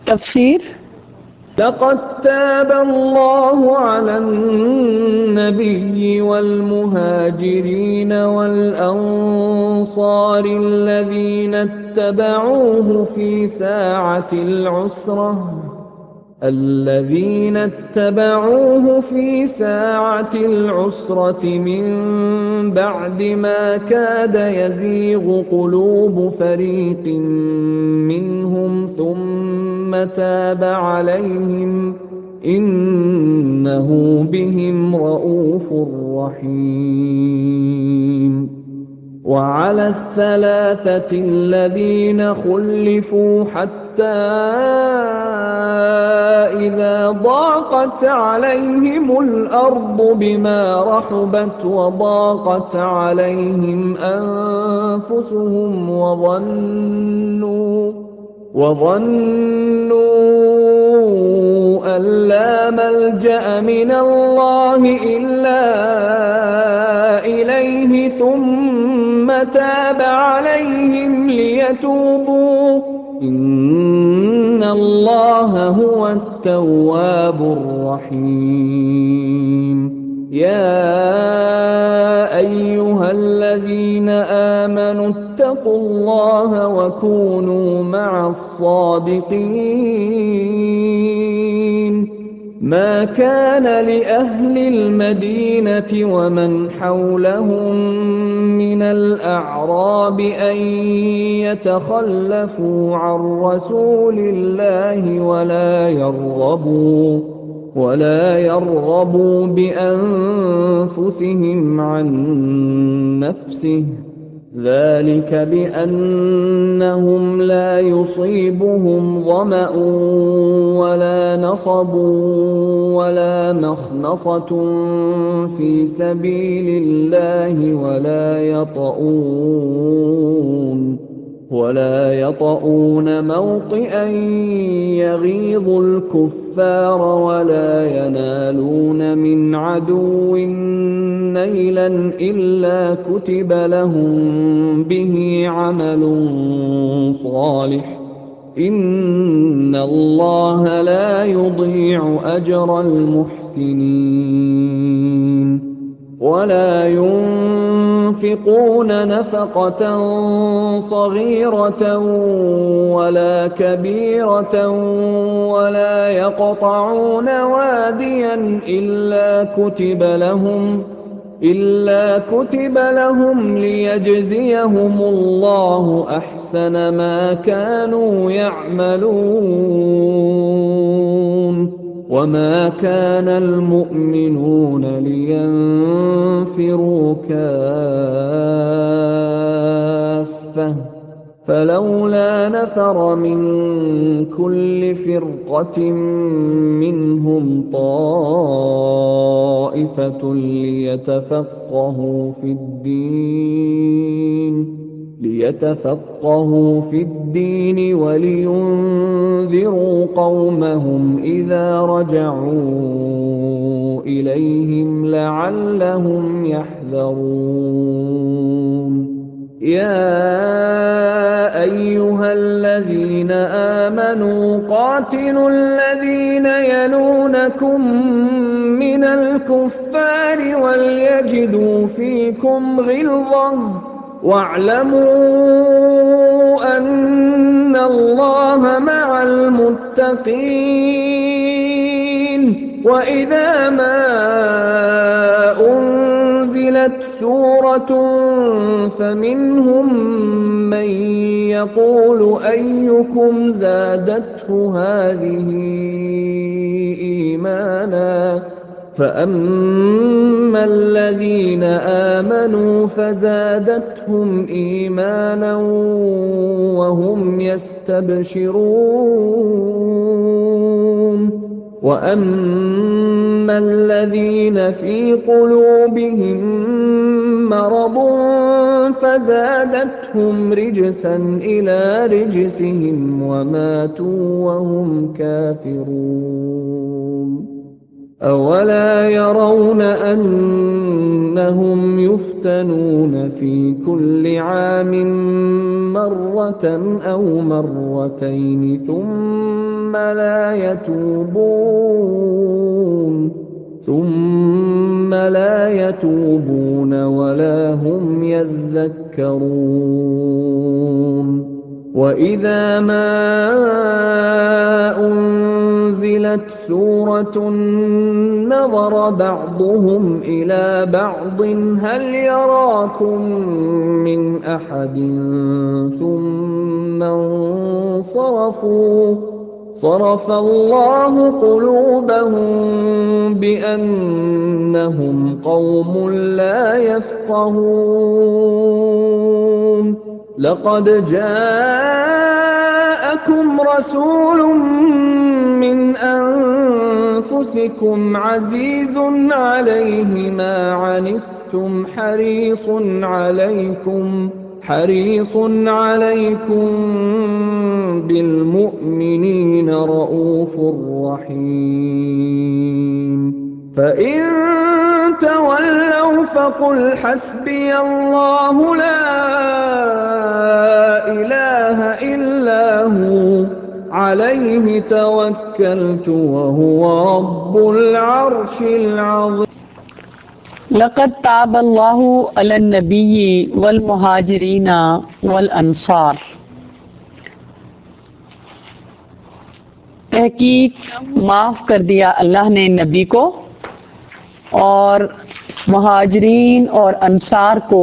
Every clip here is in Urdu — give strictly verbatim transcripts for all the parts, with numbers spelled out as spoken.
تفسير. لقد تاب الله على النبي والمهاجرين والأنصار الذين اتبعوه في ساعة العسرة الذين اتبعوه في ساعة العسرة من بعد ما كاد يزيغ قلوب فريق منهم ثم تاب عليهم إنه بهم رءوف رحيم. وعلى الثلاثة الذين خلفوا حتى إذا ضاقت عليهم الأرض بما رحبت وضاقت عليهم أنفسهم وظنوا وظنوا أن لا ملجأ من الله إلا إليه ثم تاب عليهم ليتوبوا إن الله هو التواب الرحيم. يا أيها الذين آمنوا اتقوا الله وكونوا مع الصادقين. ما كان لأهل المدينة ومن حولهم من الأعراب أن يتخلفوا عن رسول الله ولا يرغبوا ولا يرغبوا بأنفسهم عن نفسه ذلك بأنهم لا يصيبهم ظمأ ولا نصب ولا مخنصة في سبيل الله ولا يطؤون ولا يطؤون موطئا يغيظ الكفار ولا ينالون من عدو نيلا إلا كتب لهم به عمل صالح إن الله لا يضيع أجر المحسنين. ولا ينفقون نفقة صغيرة ولا كبيرة ولا يقطعون واديا إلا كتب لهم إلا كتب لهم ليجزيهم الله أحسن ما كانوا يعملون. وما كان المؤمنون لينفروا كافة فلولا نفر من كل فرقة منهم طائفة ليتفقهوا في الدين ليتفقهوا في الدين ولينذروا قومهم إذا رجعوا إليهم لعلهم يحذرون. يا أيها الذين آمنوا قاتلوا الذين يلونكم من الكفار وليجدوا فيكم غلظة واعلموا أن الله مع المتقين. وإذا ما أنزلت سورة فمنهم من يقول أيكم زادته هذه إيمانا فأما الذين آمنوا فزادتهم إيمانا وهم يستبشرون. وأما الذين في قلوبهم مرض فزادتهم رجسا إلى رجسهم وماتوا وهم كافرون. أولا يرون أنهم يفتنون في كل عام مرة أو مرتين ثم ثم لا يتوبون ثم لا يتوبون ولا هم يذكرون وإذا ما أنزلت سورة نظر بعضهم إلى بعض هل يراكم من أحد ثم انصرفوا صرف الله قلوبهم بأنهم قوم لا يفقهون لقد جاءكم رسول من أنفسكم عزيز عليه ما عنتم حريص عليكم حريص عليكم بالمؤمنين رؤوف رحيم فإن تولوا فقل حسبي الله لا إله إلا هو عليه توكلت وهو رب العرش العظيم لقد تاب اللہ علی النبی والمہاجرین والانصار. تحقیق معاف کر دیا اللہ نے نبی کو اور مہاجرین اور انصار کو،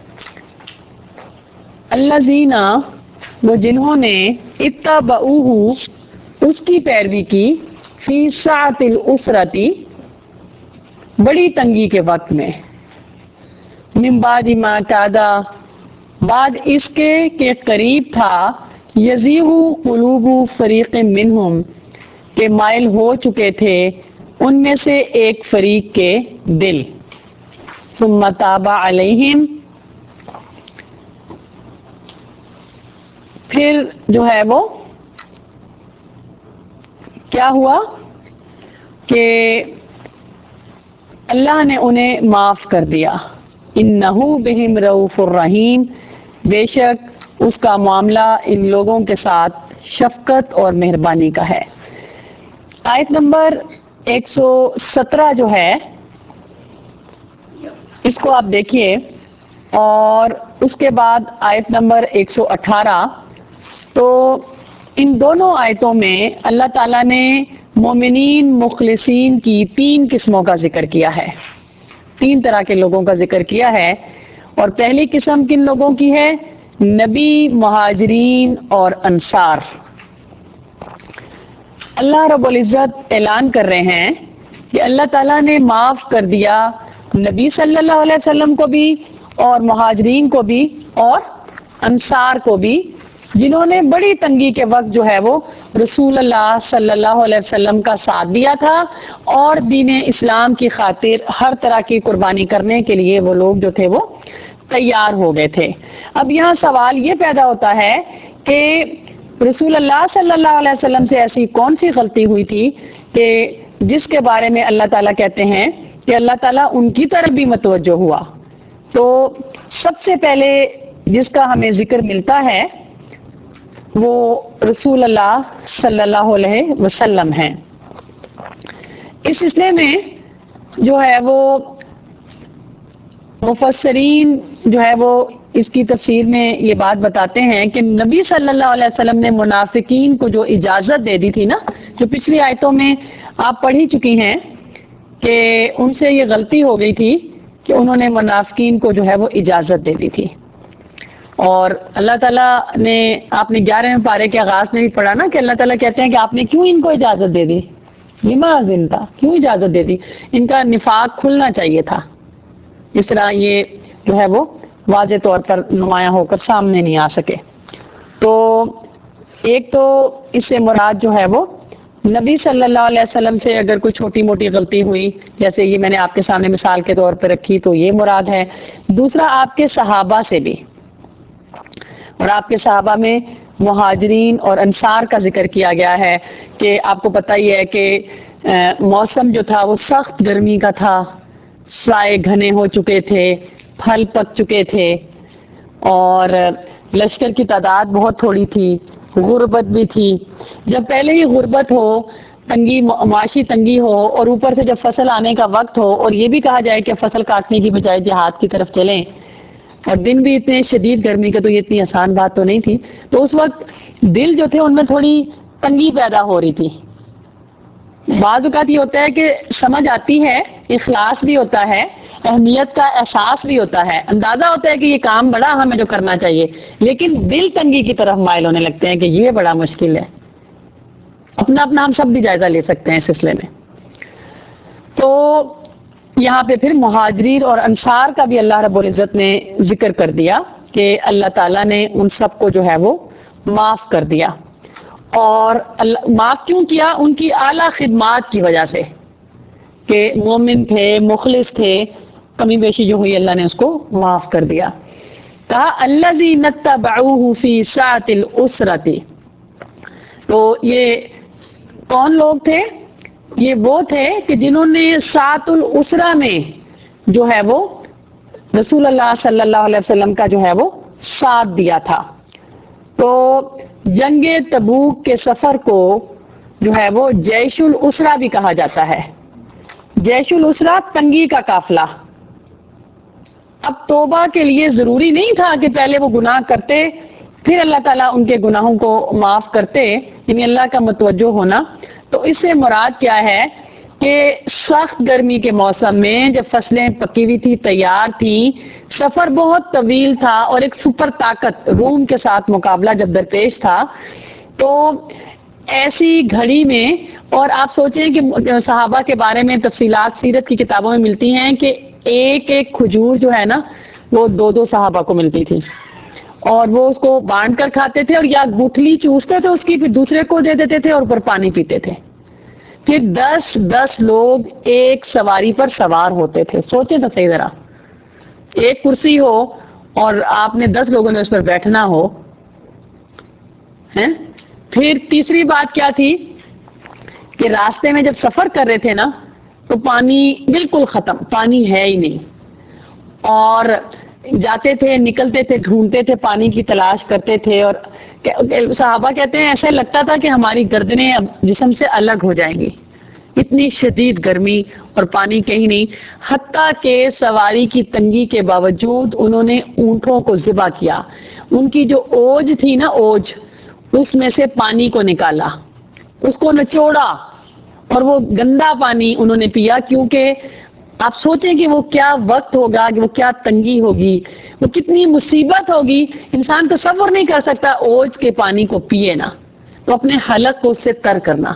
الذین وہ جنہوں نے اتبعوہ اس کی پیروی کی، فی سعۃ العسرۃ بڑی تنگی کے وقت میں، من بعد ما کادا بعد اس کے کہ قریب تھا، یزیغ قلوب فریق منہم کہ مائل ہو چکے تھے ان میں سے ایک فریق کے دل، ثم تاب علیہم پھر جو ہے وہ کیا ہوا کہ اللہ نے انہیں معاف کر دیا. انہ بہم رؤوف الرحیم بے شک اس کا معاملہ ان لوگوں کے ساتھ شفقت اور مہربانی کا ہے. آیت نمبر ایک سو سترہ جو ہے اس کو آپ دیکھیے، اور اس کے بعد آیت نمبر ایک سو اٹھارہ. تو ان دونوں آیتوں میں اللہ تعالیٰ نے مومنین مخلصین کی تین قسموں کا ذکر کیا ہے، تین طرح کے لوگوں کا ذکر کیا ہے. اور پہلی قسم کن لوگوں کی ہے؟ نبی، مہاجرین اور انصار. اللہ رب العزت اعلان کر رہے ہیں کہ اللہ تعالیٰ نے معاف کر دیا نبی صلی اللہ علیہ وسلم کو بھی اور مہاجرین کو بھی اور انصار کو بھی، جنہوں نے بڑی تنگی کے وقت جو ہے وہ رسول اللہ صلی اللہ علیہ وسلم کا ساتھ دیا تھا اور دین اسلام کی خاطر ہر طرح کی قربانی کرنے کے لیے وہ لوگ جو تھے وہ تیار ہو گئے تھے. اب یہاں سوال یہ پیدا ہوتا ہے کہ رسول اللہ صلی اللہ علیہ وسلم سے ایسی کون سی غلطی ہوئی تھی کہ جس کے بارے میں اللہ تعالیٰ کہتے ہیں کہ اللہ تعالیٰ ان کی طرف بھی متوجہ ہوا. تو سب سے پہلے جس کا ہمیں ذکر ملتا ہے وہ رسول اللہ صلی اللہ علیہ وسلم ہیں. اس سلسلے میں جو ہے وہ مفسرین جو ہے وہ اس کی تفسیر میں یہ بات بتاتے ہیں کہ نبی صلی اللہ علیہ وسلم نے منافقین کو جو اجازت دے دی تھی نا، جو پچھلی آیتوں میں آپ پڑھ ہی چکی ہیں کہ ان سے یہ غلطی ہو گئی تھی کہ انہوں نے منافقین کو جو ہے وہ اجازت دے دی تھی. اور اللہ تعالیٰ نے، آپ نے گیارہویں پارے کے آغاز میں بھی پڑھا نا کہ اللہ تعالیٰ کہتے ہیں کہ آپ نے کیوں ان کو اجازت دے دی، لما اذنت، کیوں اجازت دے دی؟ ان کا نفاق کھلنا چاہیے تھا، اس طرح یہ جو ہے وہ واضح طور پر نمایاں ہو کر سامنے نہیں آ سکے. تو ایک تو اس سے مراد جو ہے وہ نبی صلی اللہ علیہ وسلم سے اگر کوئی چھوٹی موٹی غلطی ہوئی، جیسے یہ میں نے آپ کے سامنے مثال کے طور پر رکھی، تو یہ مراد ہے. دوسرا آپ کے صحابہ سے بھی، اور آپ کے صحابہ میں مہاجرین اور انصار کا ذکر کیا گیا ہے کہ آپ کو پتہ ہی ہے کہ موسم جو تھا وہ سخت گرمی کا تھا، سائے گھنے ہو چکے تھے، پھل پک چکے تھے، اور لشکر کی تعداد بہت تھوڑی تھی، غربت بھی تھی. جب پہلے ہی غربت ہو, تنگی, معاشی تنگی ہو, اور اوپر سے جب فصل آنے کا وقت ہو اور یہ بھی کہا جائے کہ فصل کاٹنے کی بجائے جہاد کی طرف چلیں, اور دن بھی اتنے شدید گرمی کا, تو یہ اتنی آسان بات تو نہیں تھی. تو اس وقت دل جو تھے ان میں تھوڑی تنگی پیدا ہو رہی تھی. بعض اوقات یہ ہوتا ہے کہ سمجھ آتی ہے, اخلاص بھی ہوتا ہے, اہمیت کا احساس بھی ہوتا ہے, اندازہ ہوتا ہے کہ یہ کام بڑا ہمیں جو کرنا چاہیے, لیکن دل تنگی کی طرف مائل ہونے لگتے ہیں کہ یہ بڑا مشکل ہے. اپنا اپنا ہم سب بھی جائزہ لے سکتے ہیں اس سلسلے میں. تو یہاں پہ پھر مہاجرین اور انصار کا بھی اللہ رب العزت نے ذکر کر دیا کہ اللہ تعالیٰ نے ان سب کو جو ہے وہ معاف کر دیا. اور اللہ معاف کیوں کیا؟ ان کی اعلیٰ خدمات کی وجہ سے, کہ مومن تھے, مخلص تھے, کمی بیشی جو ہوئی اللہ نے اس کو معاف کر دیا. کہا الذین اتبعوہ فی ساعۃ العسرۃ. تو یہ کون لوگ تھے؟ یہ وہ تھے کہ جنہوں نے ساعۃ العسرہ میں جو ہے وہ رسول اللہ صلی اللہ علیہ وسلم کا جو ہے وہ ساتھ دیا تھا. تو جنگ تبوک کے سفر کو جو ہے وہ جیش العسرہ بھی کہا جاتا ہے. جیش العسرہ تنگی کا قافلہ. اب توبہ کے لیے ضروری نہیں تھا کہ پہلے وہ گناہ کرتے پھر اللہ تعالیٰ ان کے گناہوں کو معاف کرتے, یعنی اللہ کا متوجہ ہونا. تو اس سے مراد کیا ہے کہ سخت گرمی کے موسم میں جب فصلیں پکی ہوئی تھی, تیار تھی, سفر بہت طویل تھا, اور ایک سپر طاقت روم کے ساتھ مقابلہ جب درپیش تھا, تو ایسی گھڑی میں, اور آپ سوچیں کہ صحابہ کے بارے میں تفصیلات سیرت کی کتابوں میں ملتی ہیں کہ ایک ایک کھجور جو ہے نا وہ دو دو صحابہ کو ملتی تھی, اور وہ اس کو بانٹ کر کھاتے تھے, اور یا گٹھلی چوستے تھے اس کی, پھر دوسرے کو دے دیتے تھے, اور اوپر پانی پیتے تھے. پھر دس دس لوگ ایک سواری پر سوار ہوتے تھے. سوچیں تو صحیح ذرا, ایک کرسی ہو اور آپ نے دس لوگوں نے اس پر بیٹھنا ہو. پھر تیسری بات کیا تھی کہ راستے میں جب سفر کر رہے تھے نا تو پانی بالکل ختم, پانی ہے ہی نہیں, اور جاتے تھے, نکلتے تھے, ڈھونڈتے تھے, پانی کی تلاش کرتے تھے, اور صحابہ کہتے ہیں ایسے لگتا تھا کہ ہماری گردنیں اب جسم سے الگ ہو جائیں گی, اتنی شدید گرمی اور پانی کہیں نہیں. حتیٰ کہ سواری کی تنگی کے باوجود انہوں نے اونٹوں کو ذبح کیا, ان کی جو اوج تھی نا, اوج, اس میں سے پانی کو نکالا, اس کو نچوڑا, اور وہ گندا پانی انہوں نے پیا. کیونکہ آپ سوچیں کہ وہ کیا وقت ہوگا, کہ وہ کیا تنگی ہوگی, وہ کتنی مصیبت ہوگی, انسان تصور نہیں کر سکتا اوج کے پانی کو پیے نا, تو اپنے حلق کو اس سے تر کرنا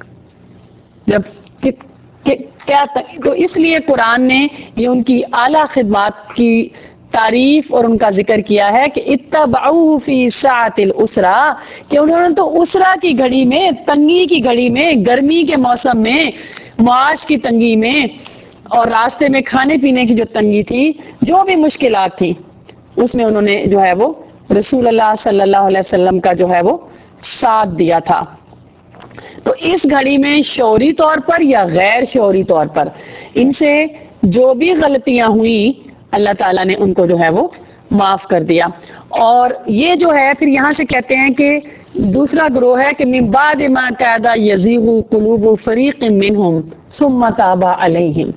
جب کیا. تو اس لیے قرآن نے یہ ان کی اعلیٰ خدمات کی تعریف اور ان کا ذکر کیا ہے کہ اتبعوہ فی ساعۃ العسرہ, کہ انہوں نے تو اسرا کی گھڑی میں, تنگی کی گھڑی میں, گرمی کے موسم میں, معاش کی تنگی میں, اور راستے میں کھانے پینے کی جو تنگی تھی, جو بھی مشکلات تھی, اس میں انہوں نے جو ہے وہ رسول اللہ صلی اللہ علیہ وسلم کا جو ہے وہ ساتھ دیا تھا. تو اس گھڑی میں شعوری طور پر یا غیر شعوری طور پر ان سے جو بھی غلطیاں ہوئیں اللہ تعالیٰ نے ان کو جو ہے وہ معاف کر دیا. اور یہ جو ہے پھر یہاں سے کہتے ہیں کہ دوسرا گروہ ہے کہ من بعد ما کاد یزیغ قلوب فریق منہم ثم تاب علیہم.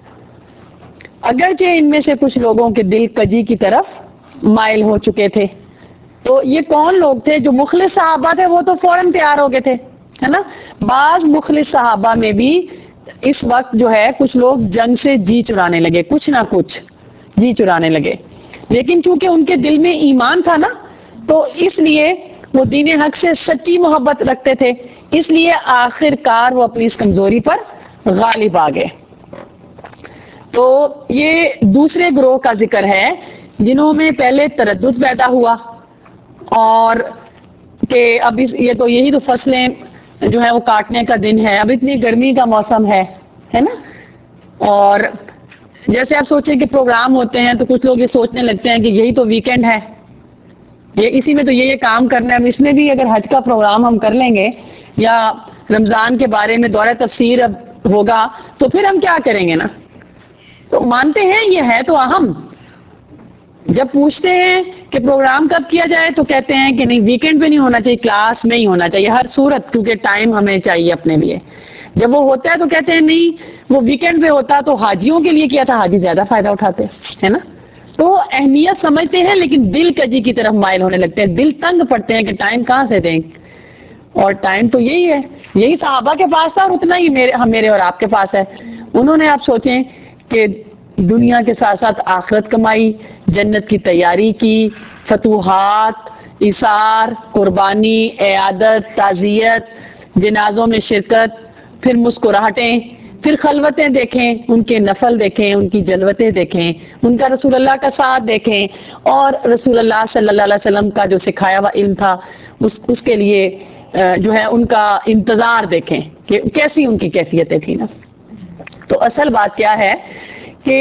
اگرچہ ان میں سے کچھ لوگوں کے دل کجی کی طرف مائل ہو چکے تھے. تو یہ کون لوگ تھے؟ جو مخلص صحابہ تھے وہ تو فوراً تیار ہو گئے تھے, ہے نا. بعض مخلص صحابہ میں بھی اس وقت جو ہے کچھ لوگ جنگ سے جی چرانے لگے, کچھ نہ کچھ جی چرانے لگے, لیکن چونکہ ان کے دل میں ایمان تھا نا, تو اس لیے وہ دین حق سے سچی محبت رکھتے تھے, اس لیے آخر کار وہ اپنی اس کمزوری پر غالب آ گئے. تو یہ دوسرے گروہ کا ذکر ہے جنہوں میں پہلے تردد پیدا ہوا, اور کہ اب یہ تو یہی تو فصلیں جو ہے وہ کاٹنے کا دن ہے, اب اتنی گرمی کا موسم ہے ہے نا. اور جیسے آپ سوچیں کہ پروگرام ہوتے ہیں تو کچھ لوگ یہ سوچنے لگتے ہیں کہ یہی تو ویکینڈ ہے, یہ اسی میں تو یہ یہ کام کرنا ہے, اس میں بھی اگر حج کا پروگرام ہم کر لیں گے یا رمضان کے بارے میں دورہ تفسیر اب ہوگا تو پھر ہم کیا کریں گے نا. تو مانتے ہیں یہ ہے تو اہم, جب پوچھتے ہیں کہ پروگرام کب کیا جائے تو کہتے ہیں کہ نہیں ویکینڈ پہ نہیں ہونا چاہیے، کلاس میں ہی ہونا چاہیے ہر صورت، کیونکہ ٹائم ہمیں چاہیے اپنے لیے۔ جب وہ ہوتا ہے تو کہتے ہیں نہیں وہ ویکینڈ پہ ہوتا تو حاجیوں کے لیے کیا تھا، حاجی زیادہ فائدہ اٹھاتے ہے نا۔ تو اہمیت سمجھتے ہیں لیکن دل کجی کی طرف مائل ہونے لگتے ہیں، دل تنگ پڑتے ہیں کہ ٹائم کہاں سے دیں، اور ٹائم تو یہی ہے، یہی صحابہ کے پاس تھا اور اتنا ہی میرے ہم میرے اور آپ کے پاس ہے۔ انہوں نے آپ سوچیں کہ دنیا کے ساتھ ساتھ آخرت کمائی، جنت کی تیاری کی، فتوحات، اثار، قربانی، عیادت، تعزیت، جنازوں میں شرکت، پھر مسکراہٹیں، پھر خلوتیں دیکھیں، ان کے نفل دیکھیں، ان کی جلوتیں دیکھیں، ان کا رسول اللہ کا ساتھ دیکھیں، اور رسول اللہ صلی اللہ علیہ وسلم کا جو سکھایا ہوا علم تھا اس اس کے لیے جو ہے ان کا انتظار دیکھیں کہ کیسی ان کی کیفیتیں تھیں نا۔ تو اصل بات کیا ہے کہ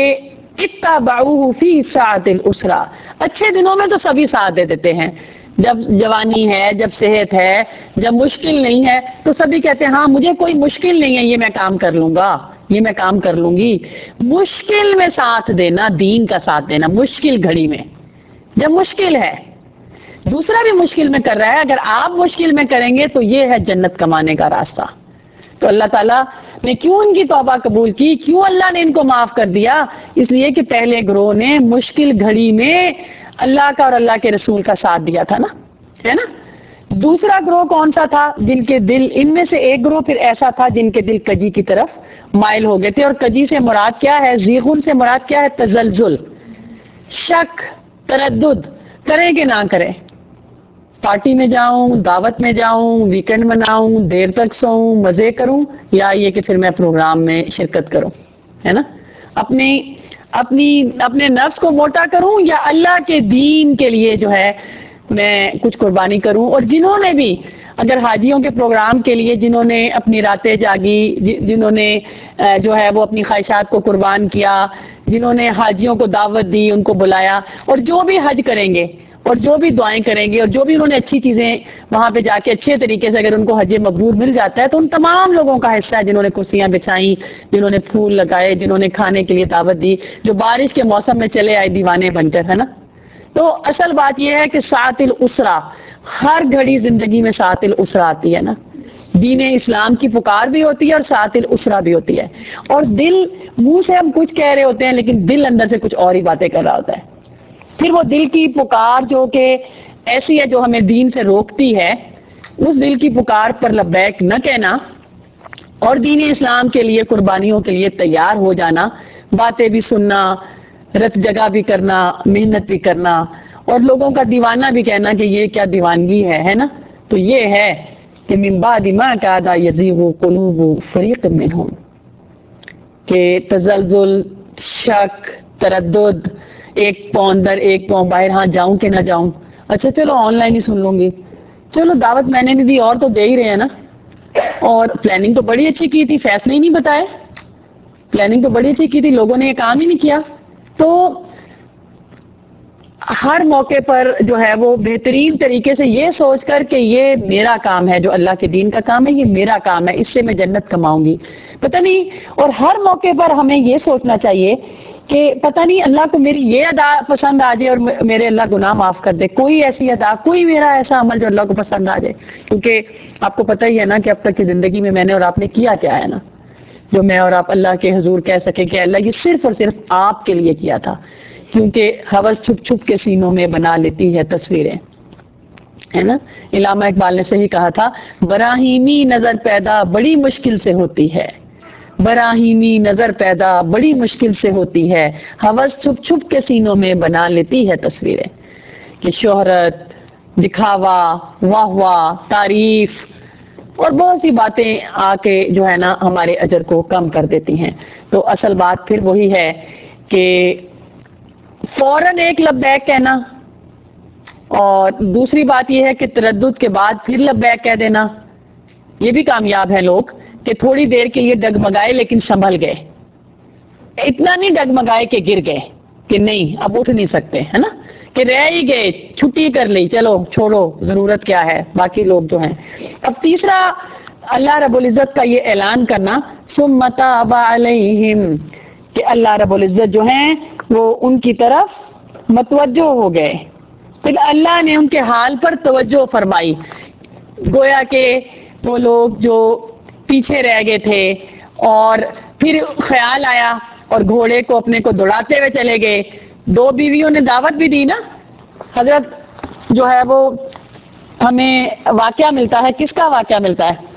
اتبعوہ فی ساعۃ الاسرہ، اچھے دنوں میں تو سبھی ساتھ دے دیتے ہیں، جب جوانی ہے، جب صحت ہے، جب مشکل نہیں ہے تو سبھی کہتے ہیں ہاں مجھے کوئی مشکل نہیں ہے، یہ میں کام کر لوں گا، یہ میں کام کر لوں گی۔ مشکل میں ساتھ دینا، دین کا ساتھ دینا مشکل گھڑی میں، جب مشکل ہے، دوسرا بھی مشکل میں کر رہا ہے، اگر آپ مشکل میں کریں گے تو یہ ہے جنت کمانے کا راستہ۔ تو اللہ تعالیٰ نے کیوں ان کی توبہ قبول کی، کیوں اللہ نے ان کو معاف کر دیا؟ اس لیے کہ پہلے گروہ نے مشکل گھڑی میں اللہ کا اور اللہ کے رسول کا ساتھ دیا تھا نا، ہے نا۔ دوسرا گروہ کون سا تھا؟ جن کے دل، ان میں سے ایک گروہ پھر ایسا تھا جن کے دل کجی کی طرف مائل ہو گئے تھے، اور کجی سے مراد کیا ہے، زیغن سے مراد کیا ہے، تزلزل، شک، تردد، کریں کہ نہ کریں، پارٹی میں جاؤں، دعوت میں جاؤں، ویکنڈ مناؤں، دیر تک سوؤں، مزے کروں، یا یہ کہ پھر میں پروگرام میں شرکت کروں، ہے نا۔ اپنی اپنی اپنے نفس کو موٹا کروں یا اللہ کے دین کے لیے جو ہے میں کچھ قربانی کروں۔ اور جنہوں نے بھی اگر حاجیوں کے پروگرام کے لیے جنہوں نے اپنی راتیں جاگی، جنہوں نے جو ہے وہ اپنی خواہشات کو قربان کیا، جنہوں نے حاجیوں کو دعوت دی، ان کو بلایا، اور جو بھی حج کریں گے اور جو بھی دعائیں کریں گے اور جو بھی انہوں نے اچھی چیزیں وہاں پہ جا کے اچھے طریقے سے اگر ان کو حج مبرور مل جاتا ہے تو ان تمام لوگوں کا حصہ ہے، جنہوں نے کرسیاں بچھائیں، جنہوں نے پھول لگائے، جنہوں نے کھانے کے لیے دعوت دی، جو بارش کے موسم میں چلے آئے دیوانے بن کر، ہے نا۔ تو اصل بات یہ ہے کہ ساعۃ الاسرہ، ہر گھڑی زندگی میں ساعۃ الاسرہ آتی ہے نا، دین اسلام کی پکار بھی ہوتی ہے اور ساعۃ الاسرہ بھی ہوتی ہے، اور دل، منہ سے ہم کچھ کہہ رہے ہوتے ہیں لیکن دل اندر سے کچھ اور ہی باتیں کر رہا ہوتا ہے۔ پھر وہ دل کی پکار جو کہ ایسی ہے جو ہمیں دین سے روکتی ہے، اس دل کی پکار پر لبیک نہ کہنا اور دین اسلام کے لیے قربانیوں کے لیے تیار ہو جانا، باتیں بھی سننا، رت جگہ بھی کرنا، محنت بھی کرنا، اور لوگوں کا دیوانہ بھی کہنا کہ یہ کیا دیوانگی ہے، ہے نا۔ تو یہ ہے کہ من بعد ما کاد یزیغ قلوب فریق منہم، کہ تزلزل، شک، تردد، ایک پاؤں اندر ایک پاؤں باہر، ہاں جاؤں کہ نہ جاؤں، اچھا چلو آن لائن ہی سن لوں گی، چلو دعوت میں نے نہیں دی اور تو دے ہی رہے ہیں نا، اور پلاننگ تو بڑی اچھی کی تھی، فیصلے ہی نہیں بتائے، پلاننگ تو بڑی اچھی کی تھی، لوگوں نے یہ کام ہی نہیں کیا۔ تو ہر موقع پر جو ہے وہ بہترین طریقے سے یہ سوچ کر کہ یہ میرا کام ہے، جو اللہ کے دین کا کام ہے یہ میرا کام ہے، اس سے میں جنت کماؤں گی، پتہ نہیں۔ اور ہر موقع پر ہمیں یہ سوچنا چاہیے کہ پتہ نہیں اللہ کو میری یہ ادا پسند آ جائے اور میرے اللہ گناہ معاف کر دے، کوئی ایسی ادا، کوئی میرا ایسا عمل جو اللہ کو پسند آ جائے، کیونکہ آپ کو پتہ ہی ہے نا کہ اب تک کی زندگی میں میں نے اور آپ نے کیا کیا ہے نا، جو میں اور آپ اللہ کے حضور کہہ سکیں کہ اللہ یہ صرف اور صرف آپ کے لیے کیا تھا، کیونکہ ہوس چھپ چھپ کے سینوں میں بنا لیتی ہے تصویریں، ہے نا۔ علامہ اقبال نے صحیح کہا تھا، براہیمی نظر پیدا بڑی مشکل سے ہوتی ہے، براہیمی نظر پیدا بڑی مشکل سے ہوتی ہے، ہوس چھپ چھپ کے سینوں میں بنا لیتی ہے تصویریں، کہ شہرت، دکھاوا، واہ واہ، تعریف اور بہت سی باتیں آ کے جو ہے نا ہمارے اجر کو کم کر دیتی ہیں۔ تو اصل بات پھر وہی ہے کہ فوراً ایک لبیک کہنا، اور دوسری بات یہ ہے کہ تردد کے بعد پھر لبیک کہہ دینا، یہ بھی کامیاب ہیں لوگ کہ تھوڑی دیر کے لیے ڈگمگائے لیکن سنبھل گئے، اتنا نہیں ڈگمگائے کہ گر گئے کہ نہیں اب اٹھ نہیں سکتے، ہے نا، کہ رہ ہی گئے، چھٹی کر لی، چلو چھوڑو، ضرورت کیا ہے، باقی لوگ جو ہیں۔ اب تیسرا اللہ رب العزت کا یہ اعلان کرنا، ثم تاب علیہم، کہ اللہ رب العزت جو ہیں وہ ان کی طرف متوجہ ہو گئے، پھر اللہ نے ان کے حال پر توجہ فرمائی، گویا کہ وہ لوگ جو پیچھے رہ گئے تھے، اور پھر خیال آیا اور گھوڑے کو اپنے کو دوڑاتے ہوئے چلے گئے۔ دو بیویوں نے دعوت بھی دی نا، حضرت جو ہے وہ ہمیں واقعہ ملتا ہے، کس کا واقعہ ملتا ہے؟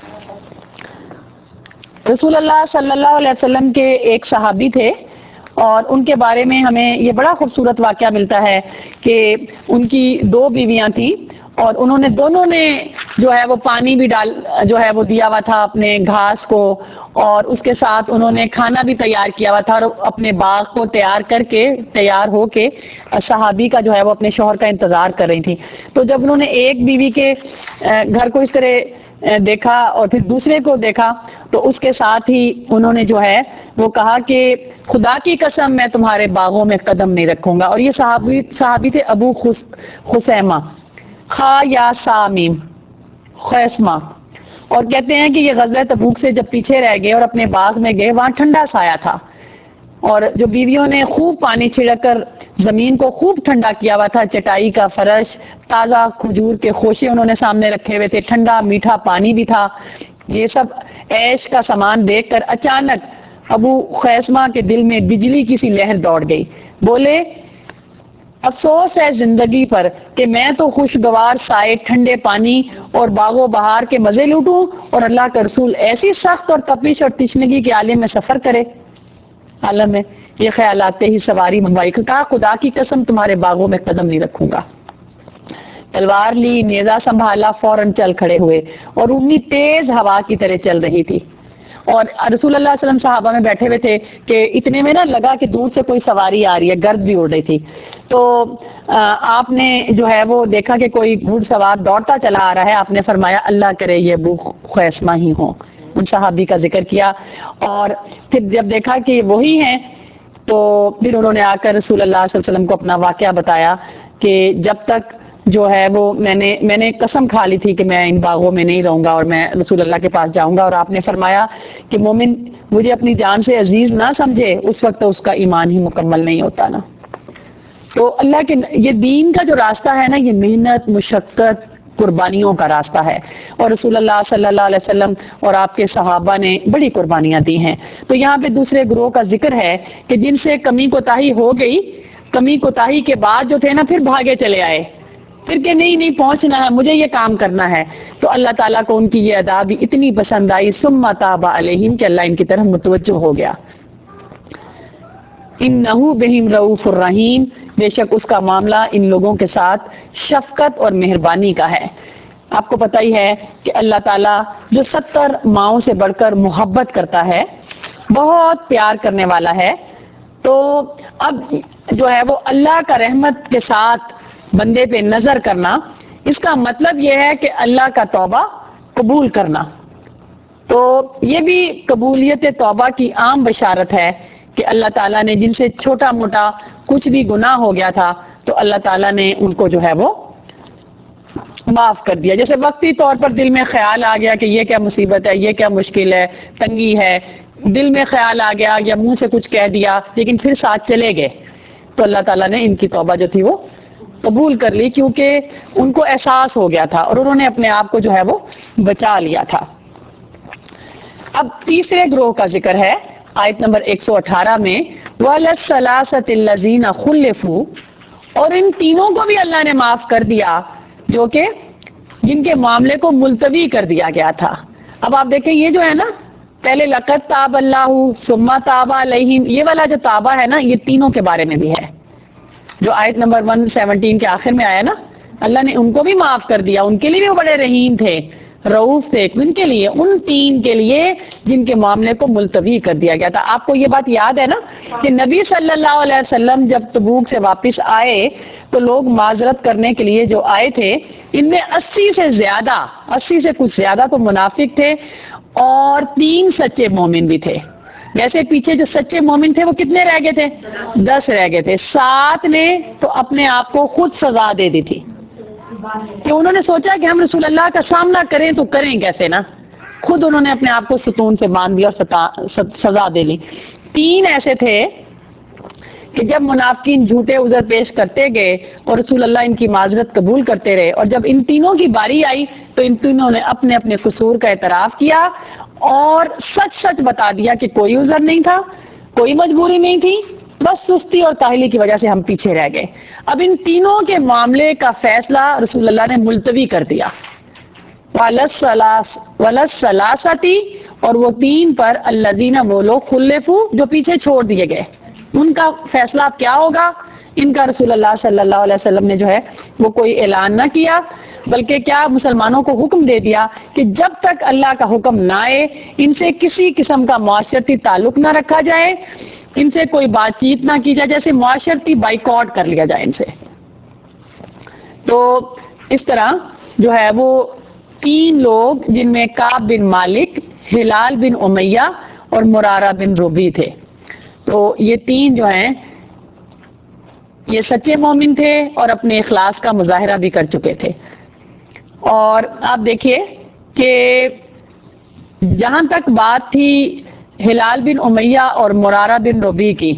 رسول اللہ صلی اللہ علیہ وسلم کے ایک صحابی تھے، اور ان کے بارے میں ہمیں یہ بڑا خوبصورت واقعہ ملتا ہے کہ ان کی دو بیویاں تھیں، اور انہوں نے دونوں نے جو ہے وہ پانی بھی ڈال جو ہے وہ دیا ہوا تھا اپنے گھاس کو، اور اس کے ساتھ انہوں نے کھانا بھی تیار کیا ہوا تھا، اور اپنے باغ کو تیار کر کے تیار ہو کے صحابی کا جو ہے وہ اپنے شوہر کا انتظار کر رہی تھی۔ تو جب انہوں نے ایک بیوی کے گھر کو اس طرح دیکھا اور پھر دوسرے کو دیکھا، تو اس کے ساتھ ہی انہوں نے جو ہے وہ کہا کہ خدا کی قسم میں تمہارے باغوں میں قدم نہیں رکھوں گا۔ اور یہ صحابی صحابی تھے ابو خسیمہ، خا یا سامیم خیسمہ، اور کہتے ہیں کہ یہ غزوہ تبوک سے جب پیچھے رہ گئے اور اپنے باغ میں گئے، وہاں ٹھنڈا سایہ تھا، اور جو بیویوں نے خوب پانی چھڑک کر زمین کو خوب ٹھنڈا کیا ہوا تھا، چٹائی کا فرش، تازہ کھجور کے خوشے انہوں نے سامنے رکھے ہوئے تھے، ٹھنڈا میٹھا پانی بھی تھا، یہ سب عیش کا سامان دیکھ کر اچانک ابو خیسمہ کے دل میں بجلی کی سی لہر دوڑ گئی، بولے افسوس ہے زندگی پر کہ میں تو خوشگوار سائے، ٹھنڈے پانی اور باغ و بہار کے مزے لوٹوں، اور اللہ کا رسول ایسی سخت اور تپش اور تشنگی کے عالم میں سفر کرے۔ عالم میں یہ خیالات ہی سواری منگوائی، کہا خدا کی قسم تمہارے باغوں میں قدم نہیں رکھوں گا۔ تلوار لی، نیزہ سنبھالا، فوراً چل کھڑے ہوئے، اور اونی تیز ہوا کی طرح چل رہی تھی، اور رسول اللہ صلی اللہ علیہ وسلم صحابہ میں بیٹھے ہوئے تھے کہ اتنے میں نا لگا کہ دور سے کوئی سواری آ رہی ہے، گرد بھی اڑ رہی تھی، تو آپ نے جو ہے وہ دیکھا کہ کوئی گھوڑ سوار دوڑتا چلا آ رہا ہے، آپ نے فرمایا اللہ کرے یہ ابو خیسمہ ہی ہوں، ان صحابی کا ذکر کیا، اور پھر جب دیکھا کہ یہ وہی ہیں تو پھر انہوں نے آ کر رسول اللہ صلی اللہ علیہ وسلم کو اپنا واقعہ بتایا کہ جب تک جو ہے وہ میں نے میں نے قسم کھا لی تھی کہ میں ان باغوں میں نہیں رہوں گا اور میں رسول اللہ کے پاس جاؤں گا، اور آپ نے فرمایا کہ مومن مجھے اپنی جان سے عزیز نہ سمجھے اس وقت اس کا ایمان ہی مکمل نہیں ہوتا نا۔ تو اللہ کے یہ دین کا جو راستہ ہے نا، یہ محنت، مشقت، قربانیوں کا راستہ ہے، اور رسول اللہ صلی اللہ علیہ وسلم اور آپ کے صحابہ نے بڑی قربانیاں دی ہیں۔ تو یہاں پہ دوسرے گروہ کا ذکر ہے کہ جن سے کمی کوتاہی ہو گئی، کمی کوتاہی کے بعد جو تھے نا پھر بھاگے چلے آئے، پھر کہ نہیں نہیں پہنچنا ہے، مجھے یہ کام کرنا ہے، تو اللہ تعالیٰ کو ان کی یہ ادا بھی اتنی پسند آئی، ثم تاب علیہم، کہ اللہ ان کی طرف متوجہ ہو گیا۔ انہ بہم رؤوف الرحیم، بے شک اس کا معاملہ ان لوگوں کے ساتھ شفقت اور مہربانی کا ہے۔ آپ کو پتہ ہی ہے کہ اللہ تعالیٰ جو ستر ماؤں سے بڑھ کر محبت کرتا ہے، بہت پیار کرنے والا ہے، تو اب جو ہے وہ اللہ کا رحمت کے ساتھ بندے پہ نظر کرنا، اس کا مطلب یہ ہے کہ اللہ کا توبہ قبول کرنا، تو یہ بھی قبولیت توبہ کی عام بشارت ہے کہ اللہ تعالیٰ نے جن سے چھوٹا موٹا کچھ بھی گناہ ہو گیا تھا تو اللہ تعالیٰ نے ان کو جو ہے وہ معاف کر دیا۔ جیسے وقتی طور پر دل میں خیال آ گیا کہ یہ کیا مصیبت ہے، یہ کیا مشکل ہے، تنگی ہے، دل میں خیال آ گیا یا منہ سے کچھ کہہ دیا لیکن پھر ساتھ چلے گئے، تو اللہ تعالیٰ نے ان کی توبہ جو تھی وہ قبول کر لی، کیونکہ ان کو احساس ہو گیا تھا اور انہوں نے اپنے آپ کو جو ہے وہ بچا لیا تھا۔ اب تیسرے گروہ کا ذکر ہے آیت نمبر ایک سو اٹھارہ میں، وَلَلثَّلَاثَةِ الَّذِينَ خُلِّفُوا، اور ان تینوں کو بھی اللہ نے معاف کر دیا جو کہ جن کے معاملے کو ملتوی کر دیا گیا تھا۔ اب آپ دیکھیں یہ جو ہے نا، پہلے لقد تاب اللہ ثم تاب علیہم، یہ والا جو تابہ ہے نا یہ تینوں کے بارے میں بھی ہے، جو آیت نمبر ایک سو سترہ کے آخر میں آیا نا، اللہ نے ان کو بھی معاف کر دیا، ان کے لیے بھی وہ بڑے رحیم تھے، رؤوف تھے، ان کے لیے، ان تین کے لیے جن کے معاملے کو ملتوی کر دیا گیا تھا۔ آپ کو یہ بات یاد ہے نا کہ نبی صلی اللہ علیہ وسلم جب تبوک سے واپس آئے تو لوگ معذرت کرنے کے لیے جو آئے تھے، ان میں اسی سے زیادہ اسی سے کچھ زیادہ تو منافق تھے اور تین سچے مومن بھی تھے۔ ویسے پیچھے جو سچے مومن تھے وہ کتنے رہ گئے تھے؟ دس رہ گئے تھے۔ سات نے تو اپنے آپ کو خود سزا دے دی تھی کہ انہوں نے سوچا کہ ہم رسول اللہ کا سامنا کریں تو کریں کیسے نا، خود انہوں نے اپنے آپ کو ستون سے باندھ دیا اور سزا دے لی۔ تین ایسے تھے کہ جب منافقین جھوٹے عذر پیش کرتے گئے اور رسول اللہ ان کی معذرت قبول کرتے رہے، اور جب ان تینوں کی باری آئی تو ان تینوں نے اپنے اپنے قصور کا اعتراف کیا اور سچ سچ بتا دیا کہ کوئی عذر نہیں تھا، کوئی مجبوری نہیں تھی، بس سستی اور کاہلی کی وجہ سے ہم پیچھے رہ گئے۔ اب ان تینوں کے معاملے کا فیصلہ رسول اللہ نے ملتوی کر دیا، وَلَسَّلَاسَتِ، اور وہ تین پر الذین، وہ لوگ خلفوا جو پیچھے چھوڑ دیے گئے، ان کا فیصلہ اب کیا ہوگا؟ ان کا رسول اللہ صلی اللہ علیہ وسلم نے جو ہے وہ کوئی اعلان نہ کیا، بلکہ کیا مسلمانوں کو حکم دے دیا کہ جب تک اللہ کا حکم نہ آئے ان سے کسی قسم کا معاشرتی تعلق نہ رکھا جائے، ان سے کوئی بات چیت نہ کی جائے، جیسے معاشرتی بائیکاٹ کر لیا جائے ان سے۔ تو اس طرح جو ہے وہ تین لوگ، جن میں کعب بن مالک، ہلال بن امیہ اور مرارہ بن ربی تھے، تو یہ تین جو ہیں یہ سچے مومن تھے اور اپنے اخلاص کا مظاہرہ بھی کر چکے تھے۔ اور آپ دیکھیے کہ جہاں تک بات تھی ہلال بن امیہ اور مرارہ بن ربی کی،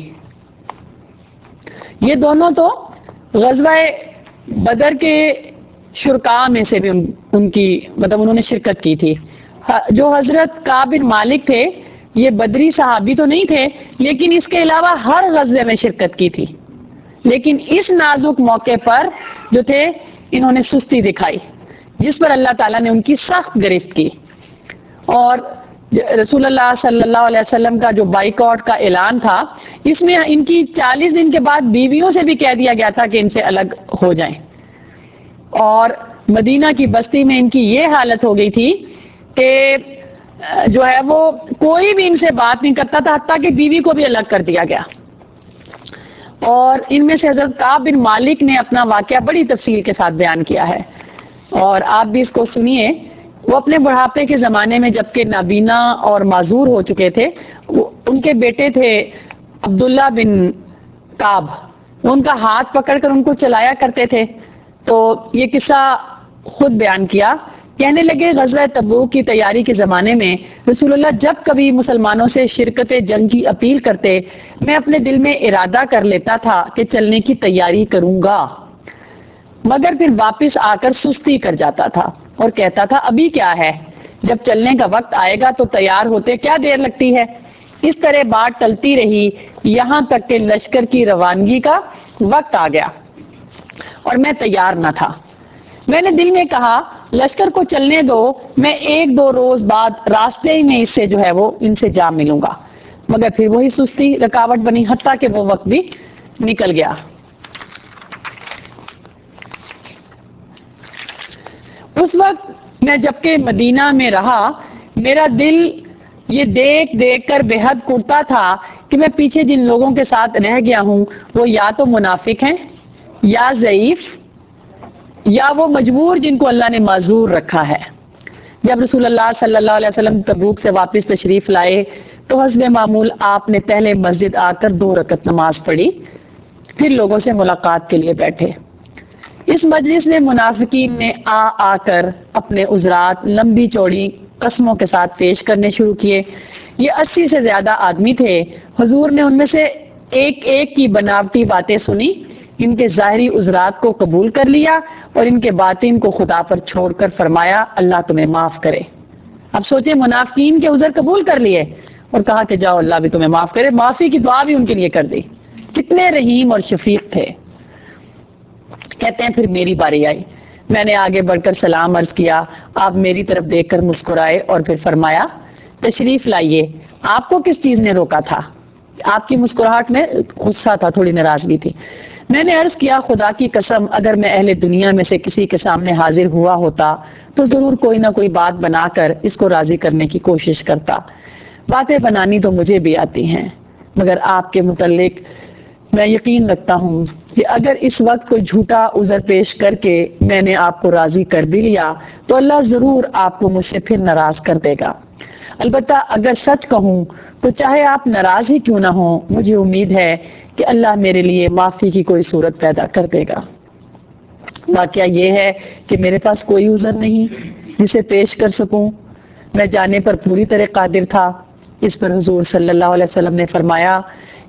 یہ دونوں تو غزوہ بدر کے شرکاء میں سے بھی ان, ان کی مطلب انہوں نے شرکت کی تھی۔ جو حضرت کعب بن مالک تھے یہ بدری صحابی تو نہیں تھے، لیکن اس کے علاوہ ہر غزوے میں شرکت کی تھی، لیکن اس نازک موقع پر جو تھے انہوں نے سستی دکھائی، جس پر اللہ تعالیٰ نے ان کی سخت گرفت کی۔ اور رسول اللہ صلی اللہ علیہ وسلم کا جو بائیکاٹ کا اعلان تھا، اس میں ان کی چالیس دن کے بعد بیویوں سے بھی کہہ دیا گیا تھا کہ ان سے الگ ہو جائیں، اور مدینہ کی بستی میں ان کی یہ حالت ہو گئی تھی کہ جو ہے وہ کوئی بھی ان سے بات نہیں کرتا تھا، حتیٰ کہ بیوی کو بھی الگ کر دیا گیا۔ اور ان میں سے حضرت کعب بن مالک نے اپنا واقعہ بڑی تفصیل کے ساتھ بیان کیا ہے، اور آپ بھی اس کو سنیے۔ وہ اپنے بڑھاپے کے زمانے میں جبکہ نابینا اور معذور ہو چکے تھے، ان کے بیٹے تھے عبداللہ بن کعب، ان کا ہاتھ پکڑ کر ان کو چلایا کرتے تھے۔ تو یہ قصہ خود بیان کیا، کہنے لگے غزوہ تبوک کی تیاری کے زمانے میں رسول اللہ جب کبھی مسلمانوں سے شرکت جنگ کی اپیل کرتے، میں اپنے دل میں ارادہ کر لیتا تھا کہ چلنے کی تیاری کروں گا، مگر پھر واپس آ کر سستی کر جاتا تھا اور کہتا تھا ابھی کیا ہے، جب چلنے کا وقت آئے گا تو تیار ہوتے کیا دیر لگتی ہے۔ اس طرح بات ٹلتی رہی یہاں تک کہ لشکر کی روانگی کا وقت آ گیا اور میں تیار نہ تھا۔ میں نے دل میں کہا لشکر کو چلنے دو، میں ایک دو روز بعد راستے ہی میں اس سے جو ہے وہ ان سے جا ملوں گا، مگر پھر وہی سستی رکاوٹ بنی، حتیٰ کہ وہ وقت بھی نکل گیا۔ اس وقت میں جبکہ مدینہ میں رہا، میرا دل یہ دیکھ دیکھ کر بے حد کرتا تھا کہ میں پیچھے جن لوگوں کے ساتھ رہ گیا ہوں وہ یا تو منافق ہیں یا ضعیف یا وہ مجبور جن کو اللہ نے معذور رکھا ہے۔ جب رسول اللہ صلی اللہ علیہ وسلم تبوک سے واپس تشریف لائے تو حسب معمول آپ نے پہلے مسجد آ کر دو رکعت نماز پڑھی، پھر لوگوں سے ملاقات کے لیے بیٹھے۔ اس مجلس میں منافقین نے آ آ کر اپنے عذرات لمبی چوڑی قسموں کے ساتھ پیش کرنے شروع کیے۔ یہ اسی سے زیادہ آدمی تھے۔ حضور نے ان میں سے ایک ایک کی بناوٹی باتیں سنی، ان کے ظاہری عذرات کو قبول کر لیا اور ان کے باطن کو خدا پر چھوڑ کر فرمایا اللہ تمہیں معاف کرے۔ اب سوچیں، منافقین کے عذر قبول کر لیے اور کہا کہ جاؤ اللہ بھی تمہیں معاف کرے، معافی کی دعا بھی ان کے لیے کر دی۔ کتنے رحیم اور شفیق تھے۔ کہتے ہیں پھر میری باری آئی، میں نے آگے بڑھ کر سلام عرض کیا، آپ میری طرف دیکھ کر مسکرائے اور پھر فرمایا تشریف لائیے، آپ کو کس چیز نے روکا تھا؟ آپ کی مسکراہٹ میں غصہ تھا، تھوڑی ناراضگی تھی۔ میں نے عرض کیا خدا کی قسم اگر میں اہل دنیا میں سے کسی کے سامنے حاضر ہوا ہوتا تو ضرور کوئی نہ کوئی بات بنا کر اس کو راضی کرنے کی کوشش کرتا۔ باتیں بنانی تو مجھے بھی آتی ہیں، مگر آپ کے متعلق میں یقین رکھتا ہوں کہ اگر اس وقت کوئی جھوٹا عذر پیش کر کے میں نے آپ کو راضی کر بھی لیا تو اللہ ضرور آپ کو مجھ سے پھر ناراض کر دے گا۔ البتہ اگر سچ کہوں تو چاہے آپ ناراض ہی کیوں نہ ہوں، مجھے امید ہے کہ اللہ میرے لیے معافی کی کوئی صورت پیدا کر دے گا۔ واقعہ یہ ہے کہ میرے پاس کوئی عذر نہیں جسے پیش کر سکوں، میں جانے پر پوری طرح قادر تھا۔ اس پر حضور صلی اللہ علیہ وسلم نے فرمایا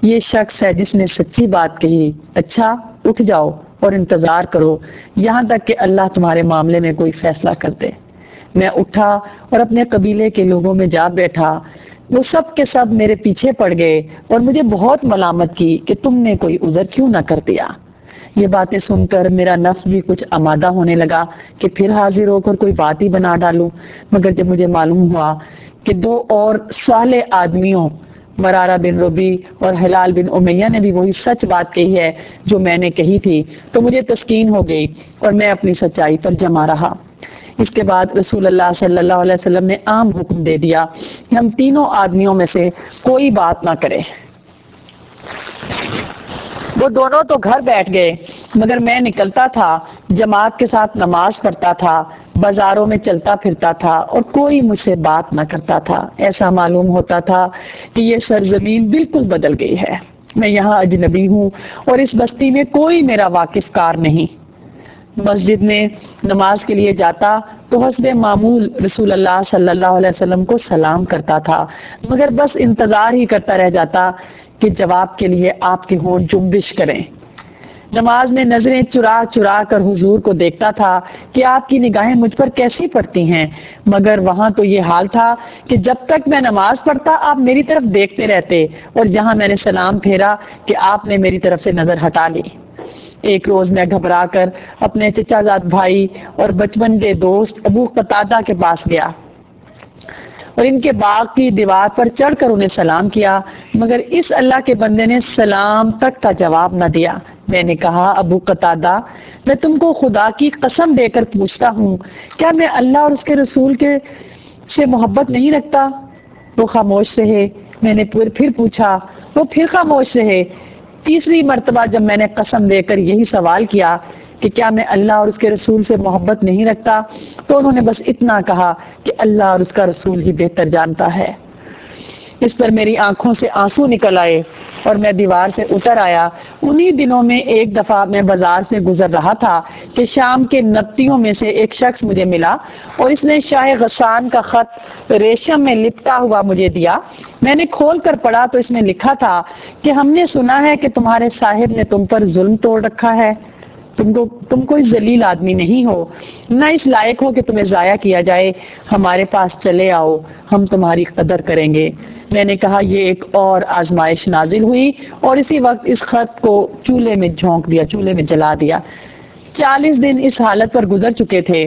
یہ شخص ہے جس نے سچی بات کہی، اچھا اٹھ جاؤ اور انتظار کرو یہاں تک کہ اللہ تمہارے معاملے میں کوئی فیصلہ کر دے۔ میں اٹھا اور اپنے قبیلے کے لوگوں میں جا بیٹھا، وہ سب کے سب میرے پیچھے پڑ گئے اور مجھے بہت ملامت کی کہ تم نے کوئی عذر کیوں نہ کر دیا۔ یہ باتیں سن کر میرا نفس بھی کچھ آمادہ ہونے لگا کہ پھر حاضر ہو کر کوئی بات ہی بنا ڈالوں، مگر جب مجھے معلوم ہوا کہ دو اور صالح آدمیوں مرارہ بن ربی اور ہلال بن امیہ نے بھی وہی سچ بات کہی ہے جو میں نے کہی تھی، تو مجھے تسکین ہو گئی اور میں اپنی سچائی پر جمع رہا۔ اس کے بعد رسول اللہ صلی اللہ علیہ وسلم نے عام حکم دے دیا کہ ہم تینوں آدمیوں میں سے کوئی بات نہ کرے۔ وہ دونوں تو گھر بیٹھ گئے، مگر میں نکلتا تھا، جماعت کے ساتھ نماز پڑھتا تھا، بازاروں میں چلتا پھرتا تھا اور کوئی مجھ سے بات نہ کرتا تھا۔ ایسا معلوم ہوتا تھا کہ یہ سرزمین بالکل بدل گئی ہے، میں یہاں اجنبی ہوں اور اس بستی میں کوئی میرا واقف کار نہیں۔ مسجد میں نماز کے لیے جاتا تو حسب معمول رسول اللہ صلی اللہ علیہ وسلم کو سلام کرتا تھا، مگر بس انتظار ہی کرتا رہ جاتا کہ جواب کے لیے آپ کے ہونٹ جنبش کریں۔ نماز میں نظریں چرا چرا کر حضور کو دیکھتا تھا کہ آپ کی نگاہیں مجھ پر کیسی پڑتی ہیں، مگر وہاں تو یہ حال تھا کہ جب تک میں نماز پڑھتا آپ میری طرف دیکھتے رہتے، اور جہاں میں نے سلام پھیرا کہ آپ نے میری طرف سے نظر ہٹا لی۔ ایک روز میں گھبرا کر اپنے چچا زاد بھائی اور بچپن کے دوست ابو قتادہ کے پاس گیا اور ان کے باغ کی دیوار پر چڑھ کر انہیں سلام کیا، مگر اس اللہ کے بندے نے سلام تک کا جواب نہ دیا۔ میں نے کہا، ابو قتادہ، میں تم کو خدا کی قسم دے کر پوچھتا ہوں، کیا میں اللہ اور اس کے رسول کے سے محبت نہیں رکھتا؟ وہ خاموش رہے۔ میں نے پھر پوچھا، وہ پھر خاموش رہے۔ تیسری مرتبہ جب میں نے قسم دے کر یہی سوال کیا کہ کیا میں اللہ اور اس کے رسول سے محبت نہیں رکھتا، تو انہوں نے بس اتنا کہا کہ اللہ اور اس کا رسول ہی بہتر جانتا ہے۔ اس پر میری آنکھوں سے آنسو نکل آئے اور میں دیوار سے اتر آیا۔ انہی دنوں میں ایک دفعہ میں بازار سے گزر رہا تھا کہ شام کے نبتیوں میں سے ایک شخص مجھے ملا اور اس نے شاہ غسان کا خط ریشم میں لپٹا ہوا مجھے دیا۔ میں نے کھول کر پڑھا تو اس میں لکھا تھا کہ ہم نے سنا ہے کہ تمہارے صاحب نے تم پر ظلم توڑ رکھا ہے، تم کو تم کوئی ذلیل آدمی نہیں ہو، نہ اس لائق ہو کہ تمہیں ضائع کیا جائے، ہمارے پاس چلے آؤ، ہم تمہاری قدر کریں گے۔ میں نے کہا، یہ ایک اور آزمائش نازل ہوئی اور اسی وقت اس خط کو چولہے میں جھونک دیا، چولہے میں جلا دیا۔ چالیس دن اس حالت پر گزر چکے تھے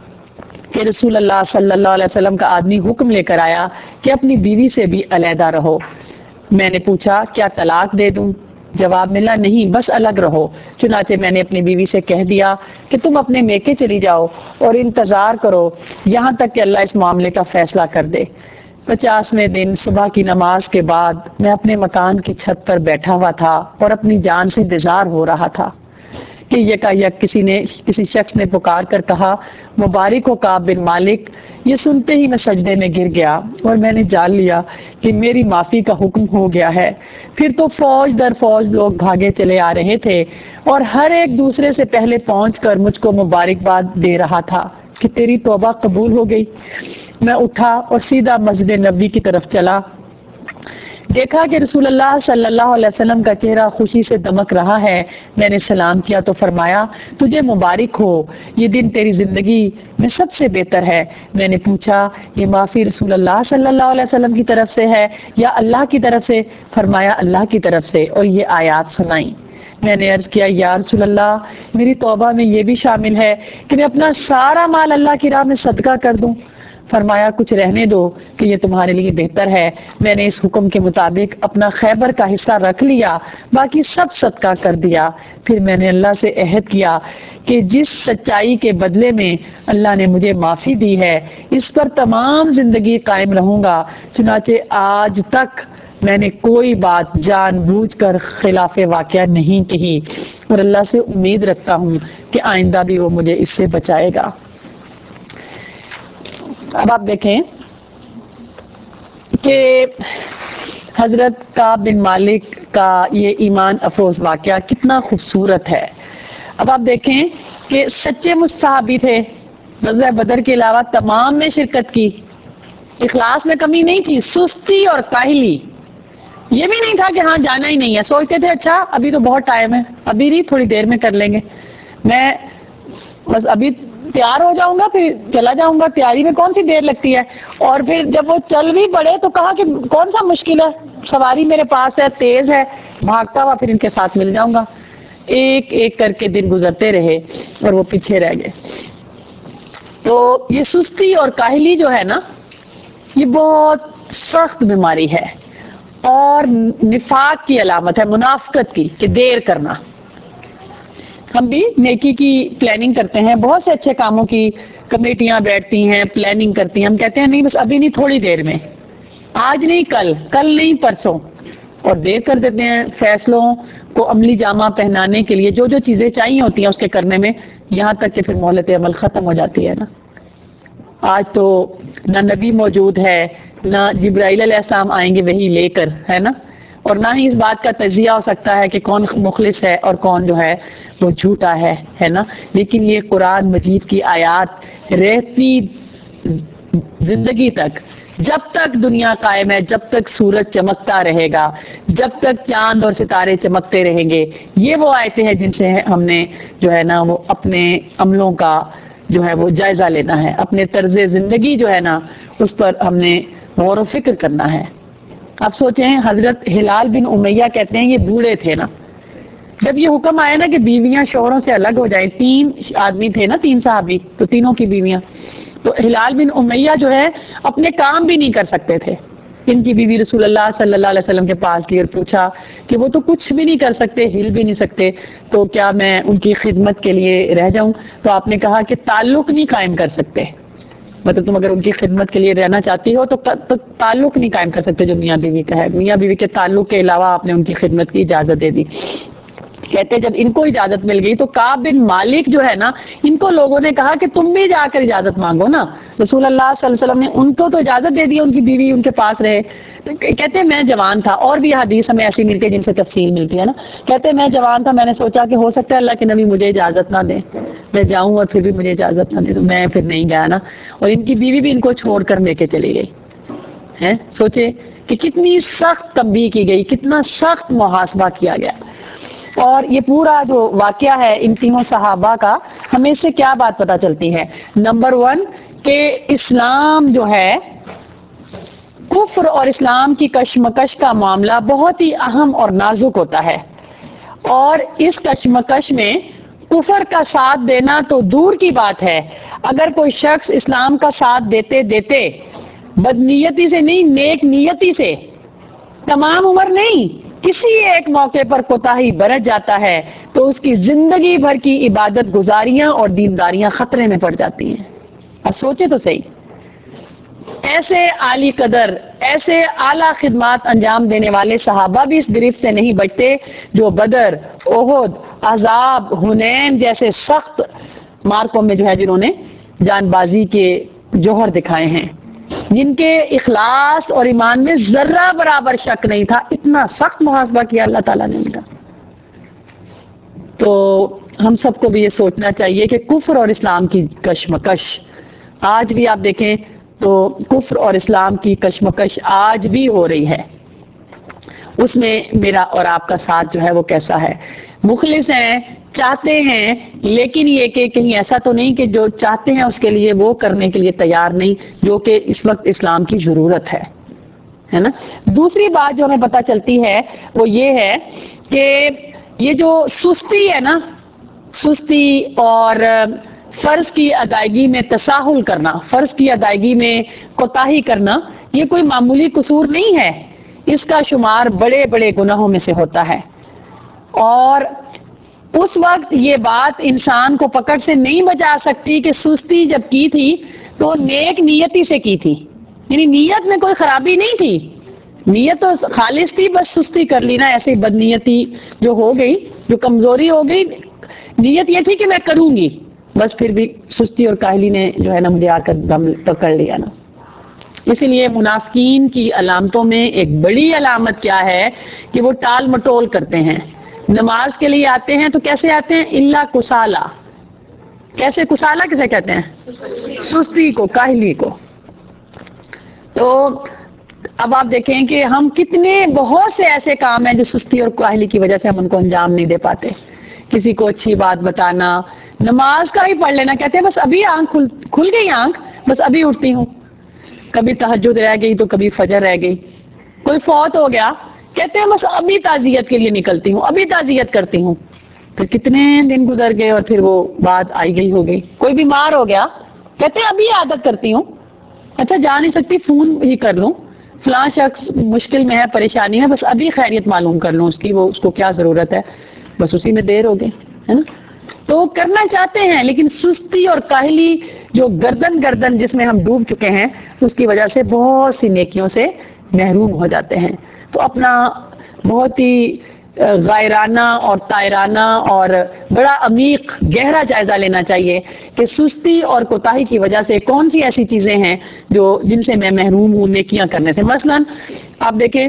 کہ رسول اللہ صلی اللہ علیہ وسلم کا آدمی حکم لے کر آیا کہ اپنی بیوی سے بھی علیحدہ رہو۔ میں نے پوچھا، کیا طلاق دے دوں؟ جواب ملا، نہیں، بس الگ رہو۔ چنانچہ میں نے اپنی بیوی سے کہہ دیا کہ تم اپنے میکے چلی جاؤ اور انتظار کرو یہاں تک کہ اللہ اس معاملے کا فیصلہ کر دے۔ پچاسویں دن صبح کی نماز کے بعد میں اپنے مکان کی چھت پر بیٹھا ہوا تھا اور اپنی جان سے انتظار ہو رہا تھا کہ یکا یک کسی نے کسی شخص نے پکار کر کہا، مبارک ہو کعب بن مالک۔ یہ سنتے ہی میں سجدے میں گر گیا اور میں نے جان لیا کہ میری معافی کا حکم ہو گیا ہے۔ پھر تو فوج در فوج لوگ بھاگے چلے آ رہے تھے اور ہر ایک دوسرے سے پہلے پہنچ کر مجھ کو مبارکباد دے رہا تھا کہ تیری توبہ قبول ہو گئی۔ میں اٹھا اور سیدھا مسجد نبوی کی طرف چلا۔ دیکھا کہ رسول اللہ صلی اللہ علیہ وسلم کا چہرہ خوشی سے دمک رہا ہے۔ میں نے سلام کیا تو فرمایا، تجھے مبارک ہو، یہ دن تیری زندگی میں سب سے بہتر ہے۔ میں نے پوچھا، یہ معافی رسول اللہ صلی اللہ علیہ وسلم کی طرف سے ہے یا اللہ کی طرف سے؟ فرمایا، اللہ کی طرف سے، اور یہ آیات سنائیں۔ میں نے عرض کیا، یا رسول اللہ، میری توبہ میں یہ بھی شامل ہے کہ میں اپنا سارا مال اللہ کی راہ میں صدقہ کر دوں۔ فرمایا، کچھ رہنے دو کہ یہ تمہارے لیے بہتر ہے۔ میں نے اس حکم کے مطابق اپنا خیبر کا حصہ رکھ لیا، باقی سب صدقہ کر دیا۔ پھر میں نے اللہ سے عہد کیا کہ جس سچائی کے بدلے میں اللہ نے مجھے معافی دی ہے اس پر تمام زندگی قائم رہوں گا۔ چنانچہ آج تک میں نے کوئی بات جان بوجھ کر خلاف واقعہ نہیں کہی اور اللہ سے امید رکھتا ہوں کہ آئندہ بھی وہ مجھے اس سے بچائے گا۔ اب آپ دیکھیں کہ حضرت کعب بن مالک کا یہ ایمان افروز واقعہ کتنا خوبصورت ہے۔ اب آپ دیکھیں کہ سچے مصحابی تھے، غزوہ بدر کے علاوہ تمام میں شرکت کی، اخلاص میں کمی نہیں تھی، سستی اور کاہلی یہ بھی نہیں تھا کہ ہاں جانا ہی نہیں ہے، سوچتے تھے اچھا ابھی تو بہت ٹائم ہے، ابھی نہیں تھوڑی دیر میں کر لیں گے، میں بس ابھی تیار ہو جاؤں گا پھر چلا جاؤں گا، تیاری میں کون سی دیر لگتی ہے۔ اور پھر جب وہ چل بھی پڑے تو کہا کہ کون سا مشکل ہے، سواری میرے پاس ہے، تیز ہے، بھاگتا ہوا پھر ان کے ساتھ مل جاؤں گا۔ ایک ایک کر کے دن گزرتے رہے اور وہ پیچھے رہ گئے۔ تو یہ سستی اور کاہلی جو ہے نا، یہ بہت سخت بیماری ہے اور نفاق کی علامت ہے، منافقت کی، کہ دیر کرنا۔ ہم بھی نیکی کی پلاننگ کرتے ہیں، بہت سے اچھے کاموں کی کمیٹیاں بیٹھتی ہیں، پلاننگ کرتی ہیں، ہم کہتے ہیں نہیں بس ابھی نہیں، تھوڑی دیر میں، آج نہیں کل، کل نہیں پرسوں، اور دیر کر دیتے ہیں فیصلوں کو عملی جامہ پہنانے کے لیے۔ جو جو چیزیں چاہیے ہوتی ہیں اس کے کرنے میں، یہاں تک کہ پھر مہلت عمل ختم ہو جاتی ہے نا۔ آج تو نہ نبی موجود ہے، نہ جبرائیل علیہ السلام آئیں گے وہی لے کر، ہے نا، اور نہ ہی اس بات کا تجزیہ ہو سکتا ہے کہ کون مخلص ہے اور کون جو ہے وہ جھوٹا ہے، ہے نا۔ لیکن یہ قرآن مجید کی آیات رہتی زندگی تک، جب تک دنیا قائم ہے، جب تک سورج چمکتا رہے گا، جب تک چاند اور ستارے چمکتے رہیں گے، یہ وہ آیتیں ہیں جن سے ہم نے جو ہے نا وہ اپنے عملوں کا جو ہے وہ جائزہ لینا ہے، اپنے طرز زندگی جو ہے نا اس پر ہم نے غور و فکر کرنا ہے۔ اب سوچیں، حضرت ہلال بن امیہ کہتے ہیں یہ بوڑھے تھے نا، جب یہ حکم آیا نا کہ بیویاں شوہروں سے الگ ہو جائیں، تین آدمی تھے نا، تین صحابی، تو تینوں کی بیویاں، تو ہلال بن امیہ جو ہے اپنے کام بھی نہیں کر سکتے تھے۔ ان کی بیوی رسول اللہ صلی اللہ علیہ وسلم کے پاس گئی اور پوچھا کہ وہ تو کچھ بھی نہیں کر سکتے، ہل بھی نہیں سکتے، تو کیا میں ان کی خدمت کے لیے رہ جاؤں؟ تو آپ نے کہا کہ تعلق نہیں قائم کر سکتے، مطلب تم اگر ان کی خدمت کے لیے رہنا چاہتی ہو تو تعلق نہیں قائم کر سکتے جو میاں بیوی کا ہے، میاں بیوی کے تعلق کے علاوہ آپ نے ان کی خدمت کی اجازت دے دی۔ کہتے جب ان کو اجازت مل گئی تو کعب بن مالک جو ہے نا، ان کو لوگوں نے کہا کہ تم بھی جا کر اجازت مانگو نا۔ رسول اللہ صلی اللہ علیہ وسلم نے ان کو تو اجازت دے دی، ان کی بیوی ان کے پاس رہے۔ کہتے میں جوان تھا، اور بھی حدیث ہمیں ایسی ملتی ہے جن سے تفصیل ملتی ہے نا، کہتے میں جوان تھا، میں نے سوچا کہ ہو سکتا ہے اللہ کے نبی مجھے اجازت نہ دے، میں جاؤں اور پھر بھی مجھے اجازت نہ دے، تو میں پھر نہیں گیا نا، اور ان کی بیوی بھی ان کو چھوڑ کر لے کے چلی گئی ہے۔ سوچے کہ کتنی سخت تنبیہ کی گئی، کتنا سخت محاسبہ کیا گیا۔ اور یہ پورا جو واقعہ ہے ان تینوں صحابہ کا، ہمیں اس سے کیا بات پتہ چلتی ہے؟ نمبر ون کہ اسلام جو ہے، کفر اور اسلام کی کشمکش کا معاملہ بہت ہی اہم اور نازک ہوتا ہے، اور اس کشمکش میں کفر کا ساتھ دینا تو دور کی بات ہے، اگر کوئی شخص اسلام کا ساتھ دیتے دیتے بدنیتی سے نہیں، نیک نیتی سے، تمام عمر نہیں، کسی ایک موقع پر کوتاہی برت جاتا ہے تو اس کی زندگی بھر کی عبادت گزاریاں اور دینداریاں خطرے میں پڑ جاتی ہیں۔ اب سوچے تو صحیح، ایسے عالی قدر، ایسے اعلیٰ خدمات انجام دینے والے صحابہ بھی اس گرفت سے نہیں بچتے جو بدر، احد، احزاب، حنین جیسے سخت مارکوں میں جو ہے جنہوں نے جان بازی کے جوہر دکھائے ہیں، جن کے اخلاص اور ایمان میں ذرہ برابر شک نہیں تھا، اتنا سخت محاسبہ کیا اللہ تعالیٰ نے ان کا۔ تو ہم سب کو بھی یہ سوچنا چاہیے کہ کفر اور اسلام کی کشمکش آج بھی آپ دیکھیں تو کفر اور اسلام کی کشمکش آج بھی ہو رہی ہے، اس میں میرا اور آپ کا ساتھ جو ہے وہ کیسا ہے؟ مخلص ہیں، چاہتے ہیں، لیکن یہ کہ کہیں ایسا تو نہیں کہ جو چاہتے ہیں اس کے لیے وہ کرنے کے لیے تیار نہیں، جو کہ اس وقت اسلام کی ضرورت ہے، ہے نا۔ دوسری بات جو ہمیں پتہ چلتی ہے وہ یہ ہے کہ یہ جو سستی ہے نا، سستی اور فرض کی ادائیگی میں تساہل کرنا، فرض کی ادائیگی میں کوتاہی کرنا، یہ کوئی معمولی قصور نہیں ہے، اس کا شمار بڑے بڑے گناہوں میں سے ہوتا ہے، اور اس وقت یہ بات انسان کو پکڑ سے نہیں بچا سکتی کہ سستی جب کی تھی تو نیک نیتی سے کی تھی، یعنی نیت میں کوئی خرابی نہیں تھی، نیت تو خالص تھی، بس سستی کر لی نا، ایسی بدنیتی جو ہو گئی، جو کمزوری ہو گئی، نیت یہ تھی کہ میں کروں گی، بس پھر بھی سستی اور کاہلی نے جو ہے نا مجھے آ کر دم پکڑ لیا نا۔ اسی لیے منافقین کی علامتوں میں ایک بڑی علامت کیا ہے کہ وہ ٹال مٹول کرتے ہیں، نماز کے لیے آتے ہیں تو کیسے آتے ہیں؟ اللہ کسالہ، کیسے کسالہ کسے کہتے ہیں؟ سستی کو، کاہلی کو۔ تو اب آپ دیکھیں کہ ہم کتنے بہت سے ایسے کام ہیں جو سستی اور کاہلی کی وجہ سے ہم ان کو انجام نہیں دے پاتے. کسی کو اچھی بات بتانا، نماز کا ہی پڑھ لینا، کہتے ہیں بس ابھی آنکھ کھل کھل گئی آنکھ، بس ابھی اٹھتی ہوں. کبھی تہجد رہ گئی تو کبھی فجر رہ گئی. کوئی فوت ہو گیا، کہتے ہیں بس ابھی تعزیت کے لیے نکلتی ہوں، ابھی تعزیت کرتی ہوں. پھر کتنے دن گزر گئے اور پھر وہ بات آئی گئی ہو گئی. کوئی بیمار ہو گیا، کہتے ہیں ابھی عادت کرتی ہوں، اچھا جا نہیں سکتی فون ہی کر لوں، فلاں شخص مشکل میں ہے، پریشانی ہے، بس ابھی خیریت معلوم کر لوں اس کی، وہ اس کو کیا ضرورت ہے، بس اسی میں دیر ہو گئی ہے نا. تو کرنا چاہتے ہیں لیکن سستی اور کاہلی جو گردن گردن جس میں ہم ڈوب چکے ہیں اس کی وجہ سے بہت سی نیکیوں سے محروم ہو جاتے ہیں. تو اپنا بہت ہی غائرانہ اور طائرانہ اور بڑا عمیق گہرا جائزہ لینا چاہیے کہ سستی اور کوتاہی کی وجہ سے کون سی ایسی چیزیں ہیں جو جن سے میں محروم ہوں نیکیاں کرنے سے. مثلا آپ دیکھیں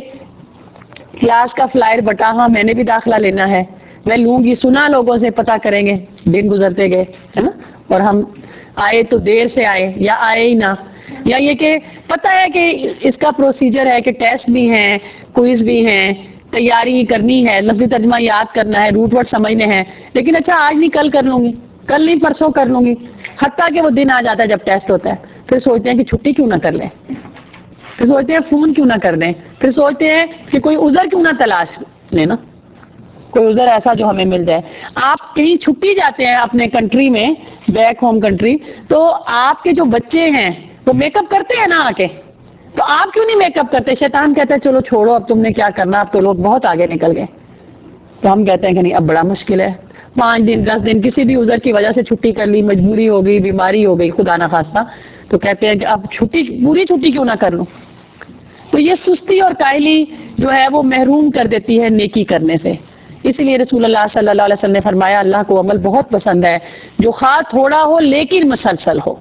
کلاس کا فلائر بٹا، ہاں میں نے بھی داخلہ لینا ہے، میں لوں گی، سنا لوگوں سے، پتہ کریں گے، دن گزرتے گئے ہے نا، اور ہم آئے تو دیر سے آئے یا آئے ہی نہ، یا یہ کہ پتہ ہے کہ اس کا پروسیجر ہے کہ ٹیسٹ بھی ہیں، کوئز بھی ہیں، تیاری کرنی ہے، لفظی ترجمہ یاد کرنا ہے، روٹ ورڈ سمجھنے ہیں، لیکن اچھا آج نہیں کل کر لوں گی، کل نہیں پرسوں کر لوں گی، حتیٰ کہ وہ دن آ جاتا ہے جب ٹیسٹ ہوتا ہے، پھر سوچتے ہیں کہ چھٹی کیوں نہ کر لیں، پھر سوچتے ہیں فون کیوں نہ کر دیں، پھر سوچتے ہیں کہ کوئی عذر کیوں نہ تلاش لینا، کوئی عذر ایسا جو ہمیں مل جائے. آپ کہیں چھٹی جاتے ہیں اپنے کنٹری میں، بیک ہوم کنٹری، تو آپ کے جو بچے ہیں وہ میک اپ کرتے ہیں نا آ کے، تو آپ کیوں نہیں میک اپ کرتے؟ شیطان کہتا ہے چلو چھوڑو اب تم نے کیا کرنا، اب تو لوگ بہت آگے نکل گئے. تو ہم کہتے ہیں کہ نہیں اب بڑا مشکل ہے، پانچ دن دس دن کسی بھی عذر کی وجہ سے چھٹی کر لی، مجبوری ہو گئی، بیماری ہو گئی خدا نہ خواستہ، تو کہتے ہیں کہ اب چھٹی پوری چھٹی کیوں نہ کر لوں. تو یہ سستی اور کاہلی جو ہے وہ محروم کر دیتی ہے نیکی کرنے سے. اسی لیے رسول اللہ صلی اللہ علیہ وسلم نے فرمایا اللہ کو عمل بہت پسند ہے جو خواہ تھوڑا ہو لیکن مسلسل ہو.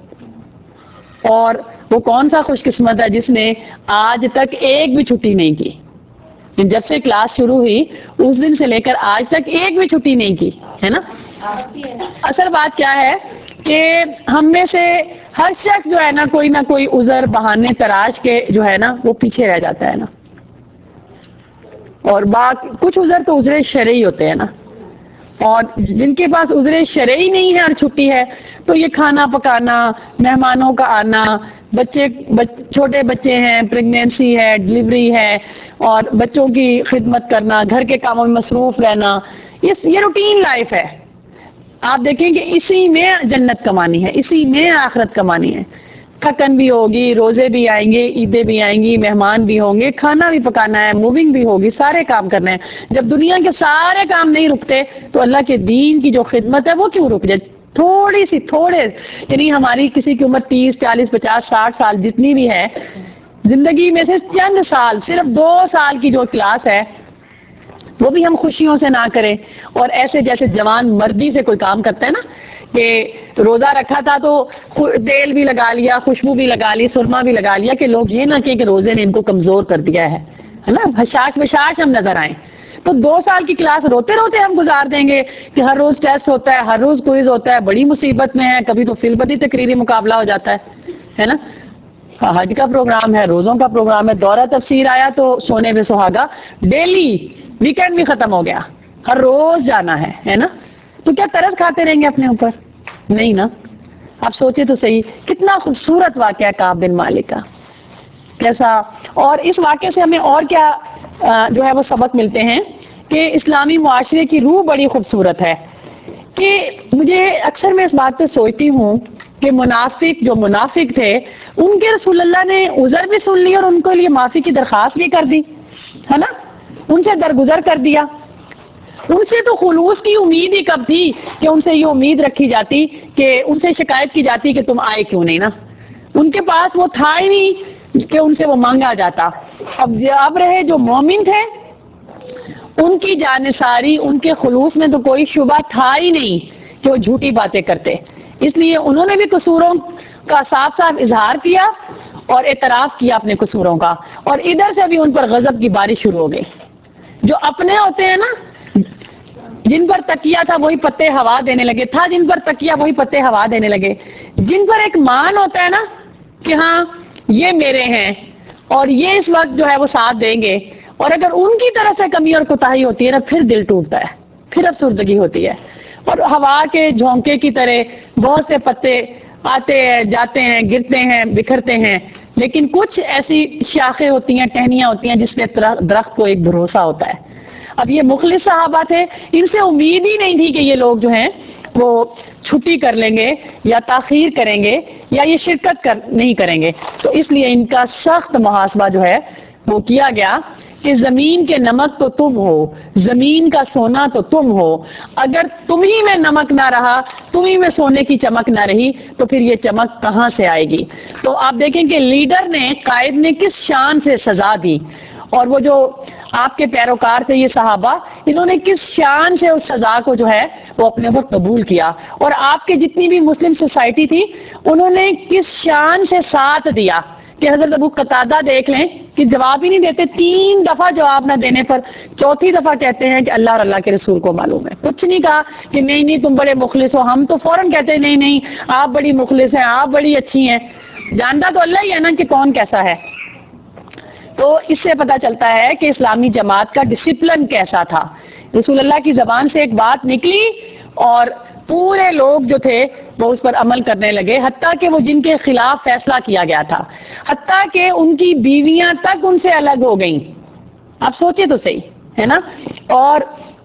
اور وہ کون سا خوش قسمت ہے جس نے آج تک ایک بھی چھٹی نہیں کی. جب سے کلاس شروع ہوئی اس دن سے لے کر آج تک ایک بھی چھٹی نہیں کی ہے نا. اصل بات کیا ہے کہ ہم میں سے ہر شخص جو ہے نا کوئی نہ کوئی عذر بہانے تراش کے جو ہے نا وہ پیچھے رہ جاتا ہے نا. اور باقی کچھ عذر تو عذر شرعی ہوتے ہیں نا، اور جن کے پاس عذر شرعی نہیں ہے اور چھٹی ہے تو یہ کھانا پکانا، مہمانوں کا آنا، بچے بچ, چھوٹے بچے ہیں، پریگنینسی ہے، ڈلیوری ہے، اور بچوں کی خدمت کرنا، گھر کے کاموں میں مصروف رہنا، یہ یہ روٹین لائف ہے. آپ دیکھیں کہ اسی میں جنت کمانی ہے، اسی میں آخرت کمانی ہے. تھکن بھی ہوگی، روزے بھی آئیں گے، عیدیں بھی آئیں گی، مہمان بھی ہوں گے، کھانا بھی پکانا ہے، موونگ بھی ہوگی، سارے کام کرنا ہے. جب دنیا کے سارے کام نہیں رکتے تو اللہ کے دین کی جو خدمت ہے وہ کیوں رک جائے؟ تھوڑی سی تھوڑے یعنی ہماری کسی کی عمر تیس چالیس پچاس ساٹھ سال جتنی بھی ہے، زندگی میں سے چند سال، صرف دو سال کی جو کلاس ہے وہ بھی ہم خوشیوں سے نہ کریں، اور ایسے جیسے جوان مردی سے کوئی کام کرتا ہے نا کہ روزہ رکھا تھا تو تیل بھی لگا لیا، خوشبو بھی لگا لی، سرما بھی لگا لیا کہ لوگ یہ نہ کہیں کہ روزے نے ان کو کمزور کر دیا ہے ہے نا، حشاش بشاش ہم نظر آئیں. تو دو سال کی کلاس روتے روتے ہم گزار دیں گے کہ ہر روز ٹیسٹ ہوتا ہے، ہر روز کوئز ہوتا ہے، بڑی مصیبت میں ہے، کبھی تو فی البدی تقریری مقابلہ ہو جاتا ہے ہے نا. حج کا پروگرام ہے، روزوں کا پروگرام ہے، دورہ تفسیر آیا تو سونے پہ سہاگا، ڈیلی ویکینڈ بھی ختم ہو گیا، ہر روز جانا ہے ہے نا. تو کیا طرز کھاتے رہیں گے اپنے اوپر؟ نہیں نا. آپ سوچے تو صحیح کتنا خوبصورت واقعہ ہے کعب بن مالک کا، کیسا. اور اس واقعے سے ہمیں اور کیا جو ہے وہ سبق ملتے ہیں کہ اسلامی معاشرے کی روح بڑی خوبصورت ہے. کہ مجھے اکثر میں اس بات پہ سوچتی ہوں کہ منافق جو منافق تھے ان کے رسول اللہ نے عذر بھی سن لی اور ان کے لیے معافی کی درخواست بھی کر دی ہے نا، ان سے درگزر کر دیا. ان سے تو خلوص کی امید ہی کب تھی کہ ان سے یہ امید رکھی جاتی کہ ان سے شکایت کی جاتی کہ تم آئے کیوں نہیں نا. ان کے پاس وہ تھا ہی نہیں کہ ان سے وہ مانگا جاتا. اب اب رہے جو مومن تھے ان کی جانثاری، ان کے خلوص میں تو کوئی شبہ تھا ہی نہیں کہ وہ جھوٹی باتیں کرتے، اس لیے انہوں نے بھی قصوروں کا صاف صاف اظہار کیا اور اعتراف کیا اپنے قصوروں کا. اور ادھر سے بھی ان پر غضب کی بارش شروع ہو گئی. جو اپنے ہوتے ہیں نا، جن پر تکیہ تھا وہی پتے ہوا دینے لگے، تھا جن پر تکیہ وہی پتے ہوا دینے لگے. جن پر ایک مان ہوتا ہے نا کہ ہاں یہ میرے ہیں اور یہ اس وقت جو ہے وہ ساتھ دیں گے، اور اگر ان کی طرف سے کمی اور کوتاہی ہوتی ہے نا، پھر دل ٹوٹتا ہے، پھر افسردگی ہوتی ہے، اور ہوا کے جھونکے کی طرح بہت سے پتے آتے ہیں جاتے ہیں، گرتے ہیں، بکھرتے ہیں، لیکن کچھ ایسی شاخیں ہوتی ہیں، ٹہنیاں ہوتی ہیں جس پہ درخت کو ایک بھروسہ ہوتا ہے۔ اب یہ مخلص صحابہ تھے، ان سے امید ہی نہیں تھی کہ یہ لوگ جو ہیں وہ چھٹی کر لیں گے یا تاخیر کریں گے یا یہ شرکت کر نہیں کریں گے، تو اس لیے ان کا سخت محاسبہ جو ہے وہ کیا گیا کہ زمین کے نمک تو تم ہو، زمین کا سونا تو تم ہو، اگر تم ہی میں نمک نہ رہا، تم ہی میں سونے کی چمک نہ رہی، تو پھر یہ چمک کہاں سے آئے گی؟ تو آپ دیکھیں کہ لیڈر نے، قائد نے کس شان سے سزا دی، اور وہ جو آپ کے پیروکار تھے یہ صحابہ، انہوں نے کس شان سے اس سزا کو جو ہے وہ اپنے اوپر قبول کیا، اور آپ کے جتنی بھی مسلم سوسائٹی تھی انہوں نے کس شان سے ساتھ دیا کہ حضرت ابو قتادہ دیکھ لیں کہ جواب ہی نہیں دیتے، تین دفعہ جواب نہ دینے پر چوتھی دفعہ کہتے ہیں کہ اللہ اور اللہ کے رسول کو معلوم ہے، کچھ نہیں کہا کہ نہیں نہیں تم بڑے مخلص ہو، ہم تو فوراً کہتے ہیں نہیں نہیں آپ بڑی مخلص ہیں، آپ بڑی اچھی ہیں، جانتا تو اللہ ہی ہے نا کہ کون کیسا ہے۔ تو اس سے پتہ چلتا ہے کہ اسلامی جماعت کا ڈسپلن کیسا تھا۔ رسول اللہ کی زبان سے ایک بات نکلی اور پورے لوگ جو تھے وہ اس پر عمل کرنے لگے، حتیٰ کہ وہ جن کے خلاف فیصلہ کیا گیا تھا، حتیٰ کہ ان کی بیویاں تک ان سے الگ ہو گئیں۔ آپ سوچیں تو صحیح ہے نا، اور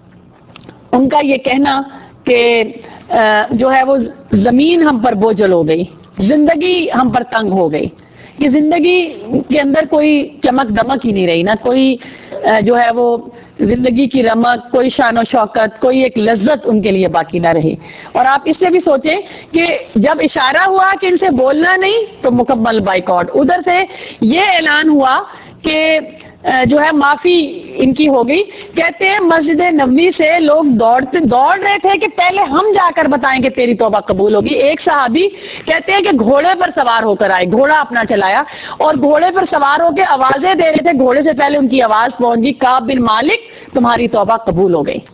ان کا یہ کہنا کہ جو ہے وہ زمین ہم پر بوجھل ہو گئی، زندگی ہم پر تنگ ہو گئی، کہ زندگی کے اندر کوئی چمک دمک ہی نہیں رہی، نہ کوئی جو ہے وہ زندگی کی رمق، کوئی شان و شوکت، کوئی ایک لذت ان کے لیے باقی نہ رہی۔ اور آپ اس سے بھی سوچیں کہ جب اشارہ ہوا کہ ان سے بولنا نہیں تو مکمل بائیکاٹ، ادھر سے یہ اعلان ہوا کہ جو ہے معافی ان کی ہو گئی، کہتے ہیں مسجد نبوی سے لوگ دوڑتے دوڑ رہے تھے کہ پہلے ہم جا کر بتائیں کہ تیری توبہ قبول ہوگی۔ ایک صحابی کہتے ہیں کہ گھوڑے پر سوار ہو کر آئے، گھوڑا اپنا چلایا اور گھوڑے پر سوار ہو کے آوازیں دے رہے تھے، گھوڑے سے پہلے ان کی آواز پہنچ گئی، کعب بن مالک تمہاری توبہ قبول ہو گئی۔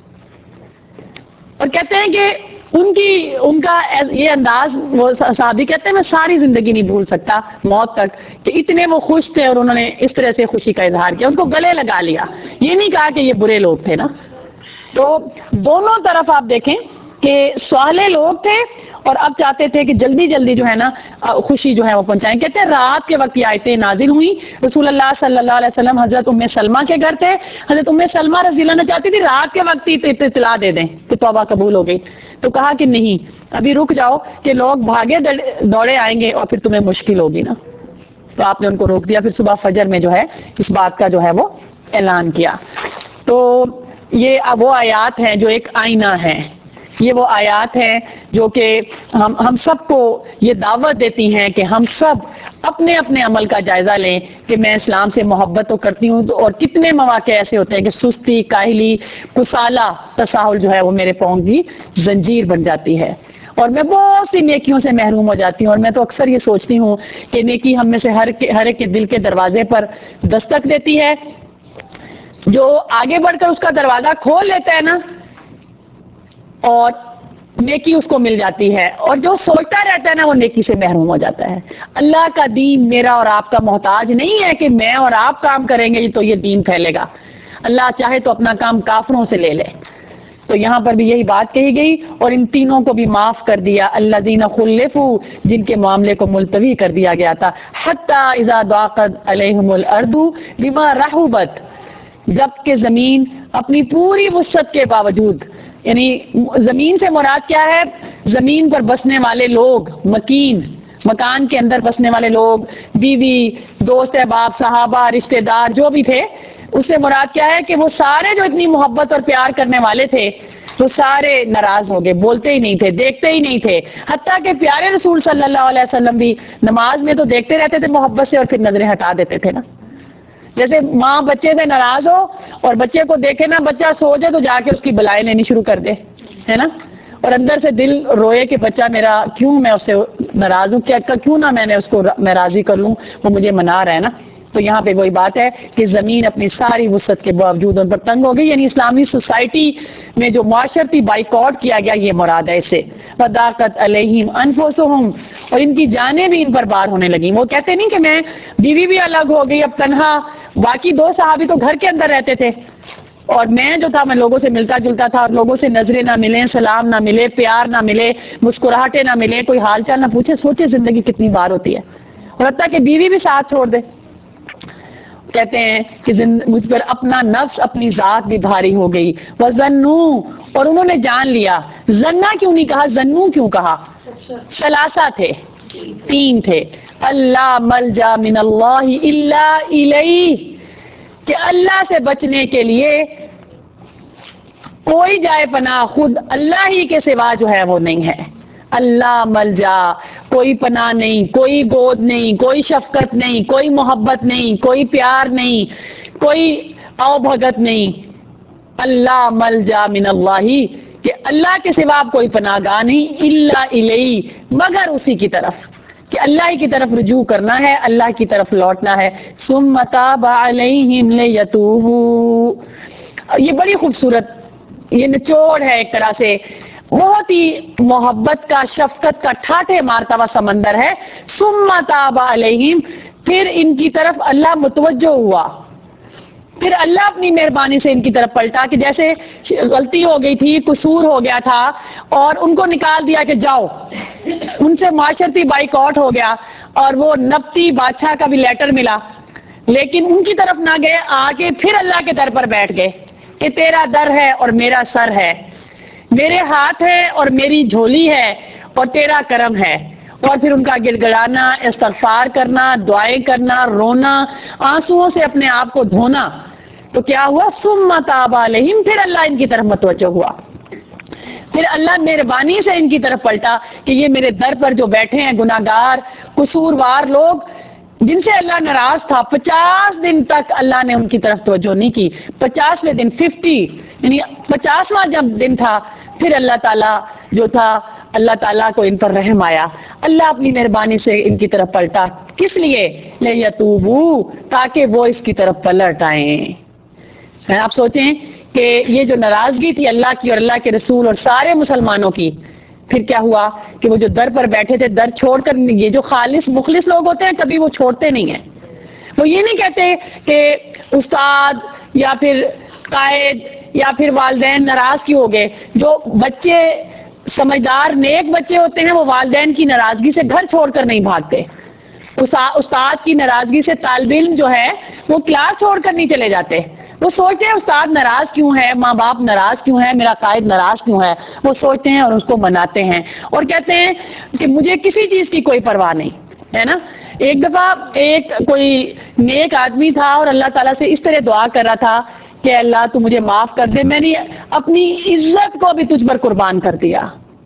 اور کہتے ہیں کہ ان کی ان کا یہ انداز، وہ صحابی کہتے ہیں میں ساری زندگی نہیں بھول سکتا موت تک کہ اتنے وہ خوش تھے اور انہوں نے اس طرح سے خوشی کا اظہار کیا، ان کو گلے لگا لیا، یہ نہیں کہا کہ یہ برے لوگ تھے نا۔ تو دونوں طرف آپ دیکھیں کہ صالح لوگ تھے اور اب چاہتے تھے کہ جلدی جلدی جو ہے نا خوشی جو ہے وہ پہنچائیں۔ کہتے ہیں رات کے وقت یہ آیتیں نازل ہوئیں، رسول اللہ صلی اللہ علیہ وسلم حضرت ام سلمہ کے گھر تھے، حضرت ام سلمہ رضی اللہ عنہ چاہتی تھی رات کے وقت ہی اطلاع دے دیں کہ توبہ قبول ہو گئی، تو کہا کہ نہیں ابھی رک جاؤ کہ لوگ بھاگے دوڑے آئیں گے اور پھر تمہیں مشکل ہوگی نا، تو آپ نے ان کو روک دیا۔ پھر صبح فجر میں جو ہے اس بات کا جو ہے وہ اعلان کیا۔ تو یہ وہ آیات ہیں جو ایک آئینہ ہے، یہ وہ آیات ہیں جو کہ ہم ہم سب کو یہ دعوت دیتی ہیں کہ ہم سب اپنے اپنے عمل کا جائزہ لیں کہ میں اسلام سے محبت تو کرتی ہوں، اور کتنے مواقع ایسے ہوتے ہیں کہ سستی، کاہلی، کسالہ، تساہل جو ہے وہ میرے پاؤں کی زنجیر بن جاتی ہے اور میں بہت سی نیکیوں سے محروم ہو جاتی ہوں۔ اور میں تو اکثر یہ سوچتی ہوں کہ نیکی ہم میں سے ہر ہر ایک کے دل کے دروازے پر دستک دیتی ہے، جو آگے بڑھ کر اس کا دروازہ کھول لیتا ہے نا اور نیکی اس کو مل جاتی ہے، اور جو سوچتا رہتا ہے نا وہ نیکی سے محروم ہو جاتا ہے۔ اللہ کا دین میرا اور آپ کا محتاج نہیں ہے کہ میں اور آپ کام کریں گے تو یہ دین پھیلے گا، اللہ چاہے تو اپنا کام کافروں سے لے لے۔ تو یہاں پر بھی یہی بات کہی گئی، اور ان تینوں کو بھی معاف کر دیا، الذین خلفوا جن کے معاملے کو ملتوی کر دیا گیا تھا، حتی اذا ضاقت علیہم الارض بما رحبت، جبکہ زمین اپنی پوری وسعت کے باوجود، یعنی زمین سے مراد کیا ہے؟ زمین پر بسنے والے لوگ، مکین مکان کے اندر بسنے والے لوگ، بیوی، دوست احباب، صحابہ، رشتہ دار جو بھی تھے، اس سے مراد کیا ہے کہ وہ سارے جو اتنی محبت اور پیار کرنے والے تھے وہ سارے ناراض ہو گئے، بولتے ہی نہیں تھے، دیکھتے ہی نہیں تھے، حتیٰ کہ پیارے رسول صلی اللہ علیہ وسلم بھی نماز میں تو دیکھتے رہتے تھے محبت سے اور پھر نظریں ہٹا دیتے تھے نا۔ جیسے ماں بچے سے ناراض ہو اور بچے کو دیکھے نا بچہ سو جائے تو جا کے اس کی بلائیں لینی شروع کر دے، ہے نا، اور اندر سے دل روئے کہ بچہ میرا کیوں میں اس سے ناراض ہوں، کیا کیوں نہ میں نے اس کو میں راضی کر لوں، وہ مجھے منا رہا ہے نا۔ تو یہاں پہ وہی بات ہے کہ زمین اپنی ساری وسعت کے باوجود ان پر تنگ ہو گئی، یعنی اسلامی سوسائٹی میں جو معاشرتی بائیکاٹ کیا گیا یہ مراد ہے اس سے۔ وَضَاقَتْ عَلَيْهِمْ أَنفُسُهُمْ اور ان کی جانیں بھی ان پر بار ہونے لگیں. وہ کہتے نہیں کہ میں بیوی بھی الگ ہو گئی اب تنہا, باقی دو صحابی تو گھر کے اندر رہتے تھے اور میں جو تھا میں لوگوں سے ملتا جلتا تھا, اور لوگوں سے نظریں نہ ملیں, سلام نہ ملے, پیار نہ ملے, مسکراہٹیں نہ ملے, کوئی حال چال نہ پوچھے. سوچے زندگی کتنی بار ہوتی ہے, اور حتیٰ کہ بیوی بھی ساتھ چھوڑ دے. کہتے ہیں کہ مجھ پر اپنا نفس اپنی ذات بھی بھاری ہو گئی. وَظَنُّوا, اور انہوں نے جان لیا. زنا کیوں نہیں کہا, زنو کیوں کہا؟ ثلاثہ تھے, تین تھے. اللہ ملجا من اللہ الا الیہ, کہ اللہ سے بچنے کے لیے کوئی جائے پناہ خود اللہ ہی کے سوا جو ہے وہ نہیں ہے. اللہ ملجا, کوئی پناہ نہیں, کوئی گود نہیں, کوئی شفقت نہیں, کوئی محبت نہیں, کوئی پیار نہیں, کوئی او بھگت نہیں. اللہ ملجا من اللہ, کہ اللہ کے سوا کوئی پناہ گاہ نہیں. الا الیہ, مگر اسی کی طرف, کہ اللہ ہی کی طرف رجوع کرنا ہے, اللہ کی طرف لوٹنا ہے. ثم تاب علیہم لیتوبوا, یہ بڑی خوبصورت یہ نچوڑ ہے ایک طرح سے, بہت ہی محبت کا, شفقت کا ٹھاٹھے مارتا ہوا سمندر ہے. ثم تاب علیہم, پھر ان کی طرف اللہ متوجہ ہوا, پھر اللہ اپنی مہربانی سے ان کی طرف پلٹا, کہ جیسے غلطی ہو گئی تھی, قصور ہو گیا تھا اور ان کو نکال دیا کہ جاؤ, ان سے معاشرتی بائیکاٹ ہو گیا اور وہ نبطی بادشاہ کا بھی لیٹر ملا, لیکن ان کی طرف نہ گئے, آگے پھر اللہ کے در پر بیٹھ گئے کہ تیرا در ہے اور میرا سر ہے, میرے ہاتھ ہے اور میری جھولی ہے اور تیرا کرم ہے. اور پھر ان کا گڑ گڑانا, استغفار کرنا, دعائیں کرنا, رونا, آنسوؤں سے اپنے آپ کو دھونا. تو کیا ہوا؟ ثم تاب علیہم, پھر اللہ ان کی طرف متوجہ ہوا, پھر اللہ مہربانی سے ان کی طرف پلٹا کہ یہ میرے در پر جو بیٹھے ہیں گناہگار قصوروار لوگ جن سے اللہ ناراض تھا, پچاس دن تک اللہ نے ان کی طرف توجہ نہیں کی. پچاسویں دن ففٹی یعنی پچاسواں جب دن تھا, پھر اللہ تعالیٰ جو تھا اللہ تعالیٰ کو ان پر رحم آیا, اللہ اپنی مہربانی سے ان کی طرف پلٹا. کس لیے؟ لیتوبوا, تاکہ وہ اس کی طرف پلٹ آئیں. آپ سوچیں کہ یہ جو ناراضگی تھی اللہ کی اور اللہ کے رسول اور سارے مسلمانوں کی, پھر کیا ہوا کہ وہ جو در پر بیٹھے تھے, در چھوڑ کر, یہ جو خالص مخلص لوگ ہوتے ہیں کبھی وہ چھوڑتے نہیں ہیں. وہ یہ نہیں کہتے کہ استاد یا پھر قائد یا پھر والدین ناراض کیوں ہو گئے. جو بچے سمجھدار نیک بچے ہوتے ہیں وہ والدین کی ناراضگی سے گھر چھوڑ کر نہیں بھاگتے. استاد کی ناراضگی سے طالب علم جو ہے وہ کلاس چھوڑ کر نہیں چلے جاتے. وہ سوچتے ہیں استاد ناراض کیوں ہے, ماں باپ ناراض کیوں ہے, میرا قائد ناراض کیوں ہے. وہ سوچتے ہیں اور اس کو مناتے ہیں اور کہتے ہیں کہ مجھے کسی چیز کی کوئی پرواہ نہیں ہے نا. ایک دفعہ ایک کوئی نیک آدمی تھا اور اللہ تعالیٰ سے اس طرح دعا کر رہا تھا کہ اللہ تو مجھے معاف کر دے, میں نے اپنی عزت کو بھی تجھ پر قربان کر دیا.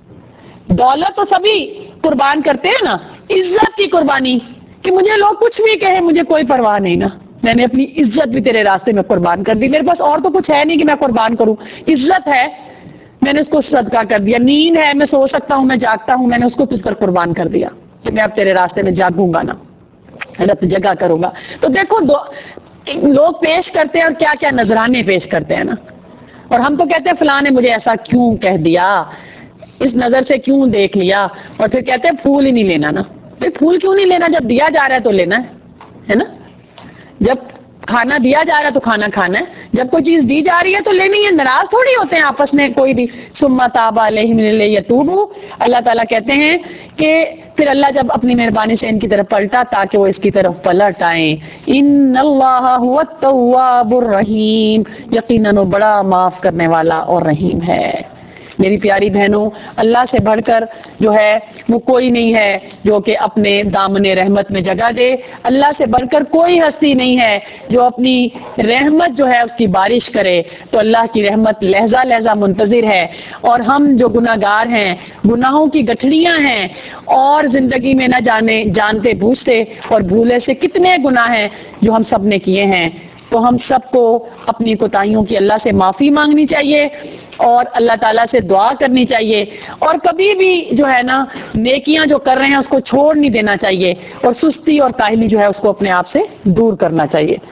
دولت تو سبھی قربان کرتے ہیں نا, عزت کی قربانی, کہ مجھے لوگ کچھ بھی کہیں مجھے کوئی پرواہ نہیں نا, میں نے اپنی عزت بھی تیرے راستے میں قربان کر دی. میرے پاس اور تو کچھ ہے نہیں کہ میں قربان کروں, عزت ہے میں نے اس کو صدقہ کر دیا. نیند ہے میں سو سکتا ہوں, میں جاگتا ہوں, میں نے اس کو تجھ پر قربان کر دیا کہ میں اب تیرے راستے میں جاگوں گا نا, رت جگہ کروں گا. تو دیکھو دو لوگ پیش کرتے ہیں اور کیا کیا نذرانے پیش کرتے ہیں نا, اور ہم تو کہتے ہیں فلاں نے مجھے ایسا کیوں کہہ دیا, اس نظر سے کیوں دیکھ لیا, اور پھر کہتے ہیں پھول ہی نہیں لینا نا. بھائی پھول کیوں نہیں لینا, جب دیا جا رہا ہے تو لینا ہے نا. جب کھانا دیا جا رہا ہے تو کھانا کھانا ہے, جب کوئی چیز دی جا رہی ہے تو لینی ہے. ناراض تھوڑی ہوتے ہیں آپس میں کوئی بھی. ثم تاب علیہم لیتوبوا, اللہ تعالیٰ کہتے ہیں کہ پھر اللہ جب اپنی مہربانی سے ان کی طرف پلٹا تاکہ وہ اس کی طرف پلٹ آئیں. ان اللہ هو التواب الرحیم, یقیناً وہ بڑا معاف کرنے والا اور رحیم ہے. میری پیاری بہنوں, اللہ سے بڑھ کر جو ہے وہ کوئی نہیں ہے جو کہ اپنے دامن رحمت میں جگہ دے. اللہ سے بڑھ کر کوئی ہستی نہیں ہے جو اپنی رحمت جو ہے اس کی بارش کرے. تو اللہ کی رحمت لہجہ لہجہ منتظر ہے, اور ہم جو گناہگار ہیں, گناہوں کی گٹھڑیاں ہیں, اور زندگی میں نہ جانے جانتے بوجھتے اور بھولے سے کتنے گناہ ہیں جو ہم سب نے کیے ہیں. تو ہم سب کو اپنی کوتاہیوں کی اللہ سے معافی مانگنی چاہیے اور اللہ تعالیٰ سے دعا کرنی چاہیے, اور کبھی بھی جو ہے نا نیکیاں جو کر رہے ہیں اس کو چھوڑ نہیں دینا چاہیے, اور سستی اور کاہلی جو ہے اس کو اپنے آپ سے دور کرنا چاہیے.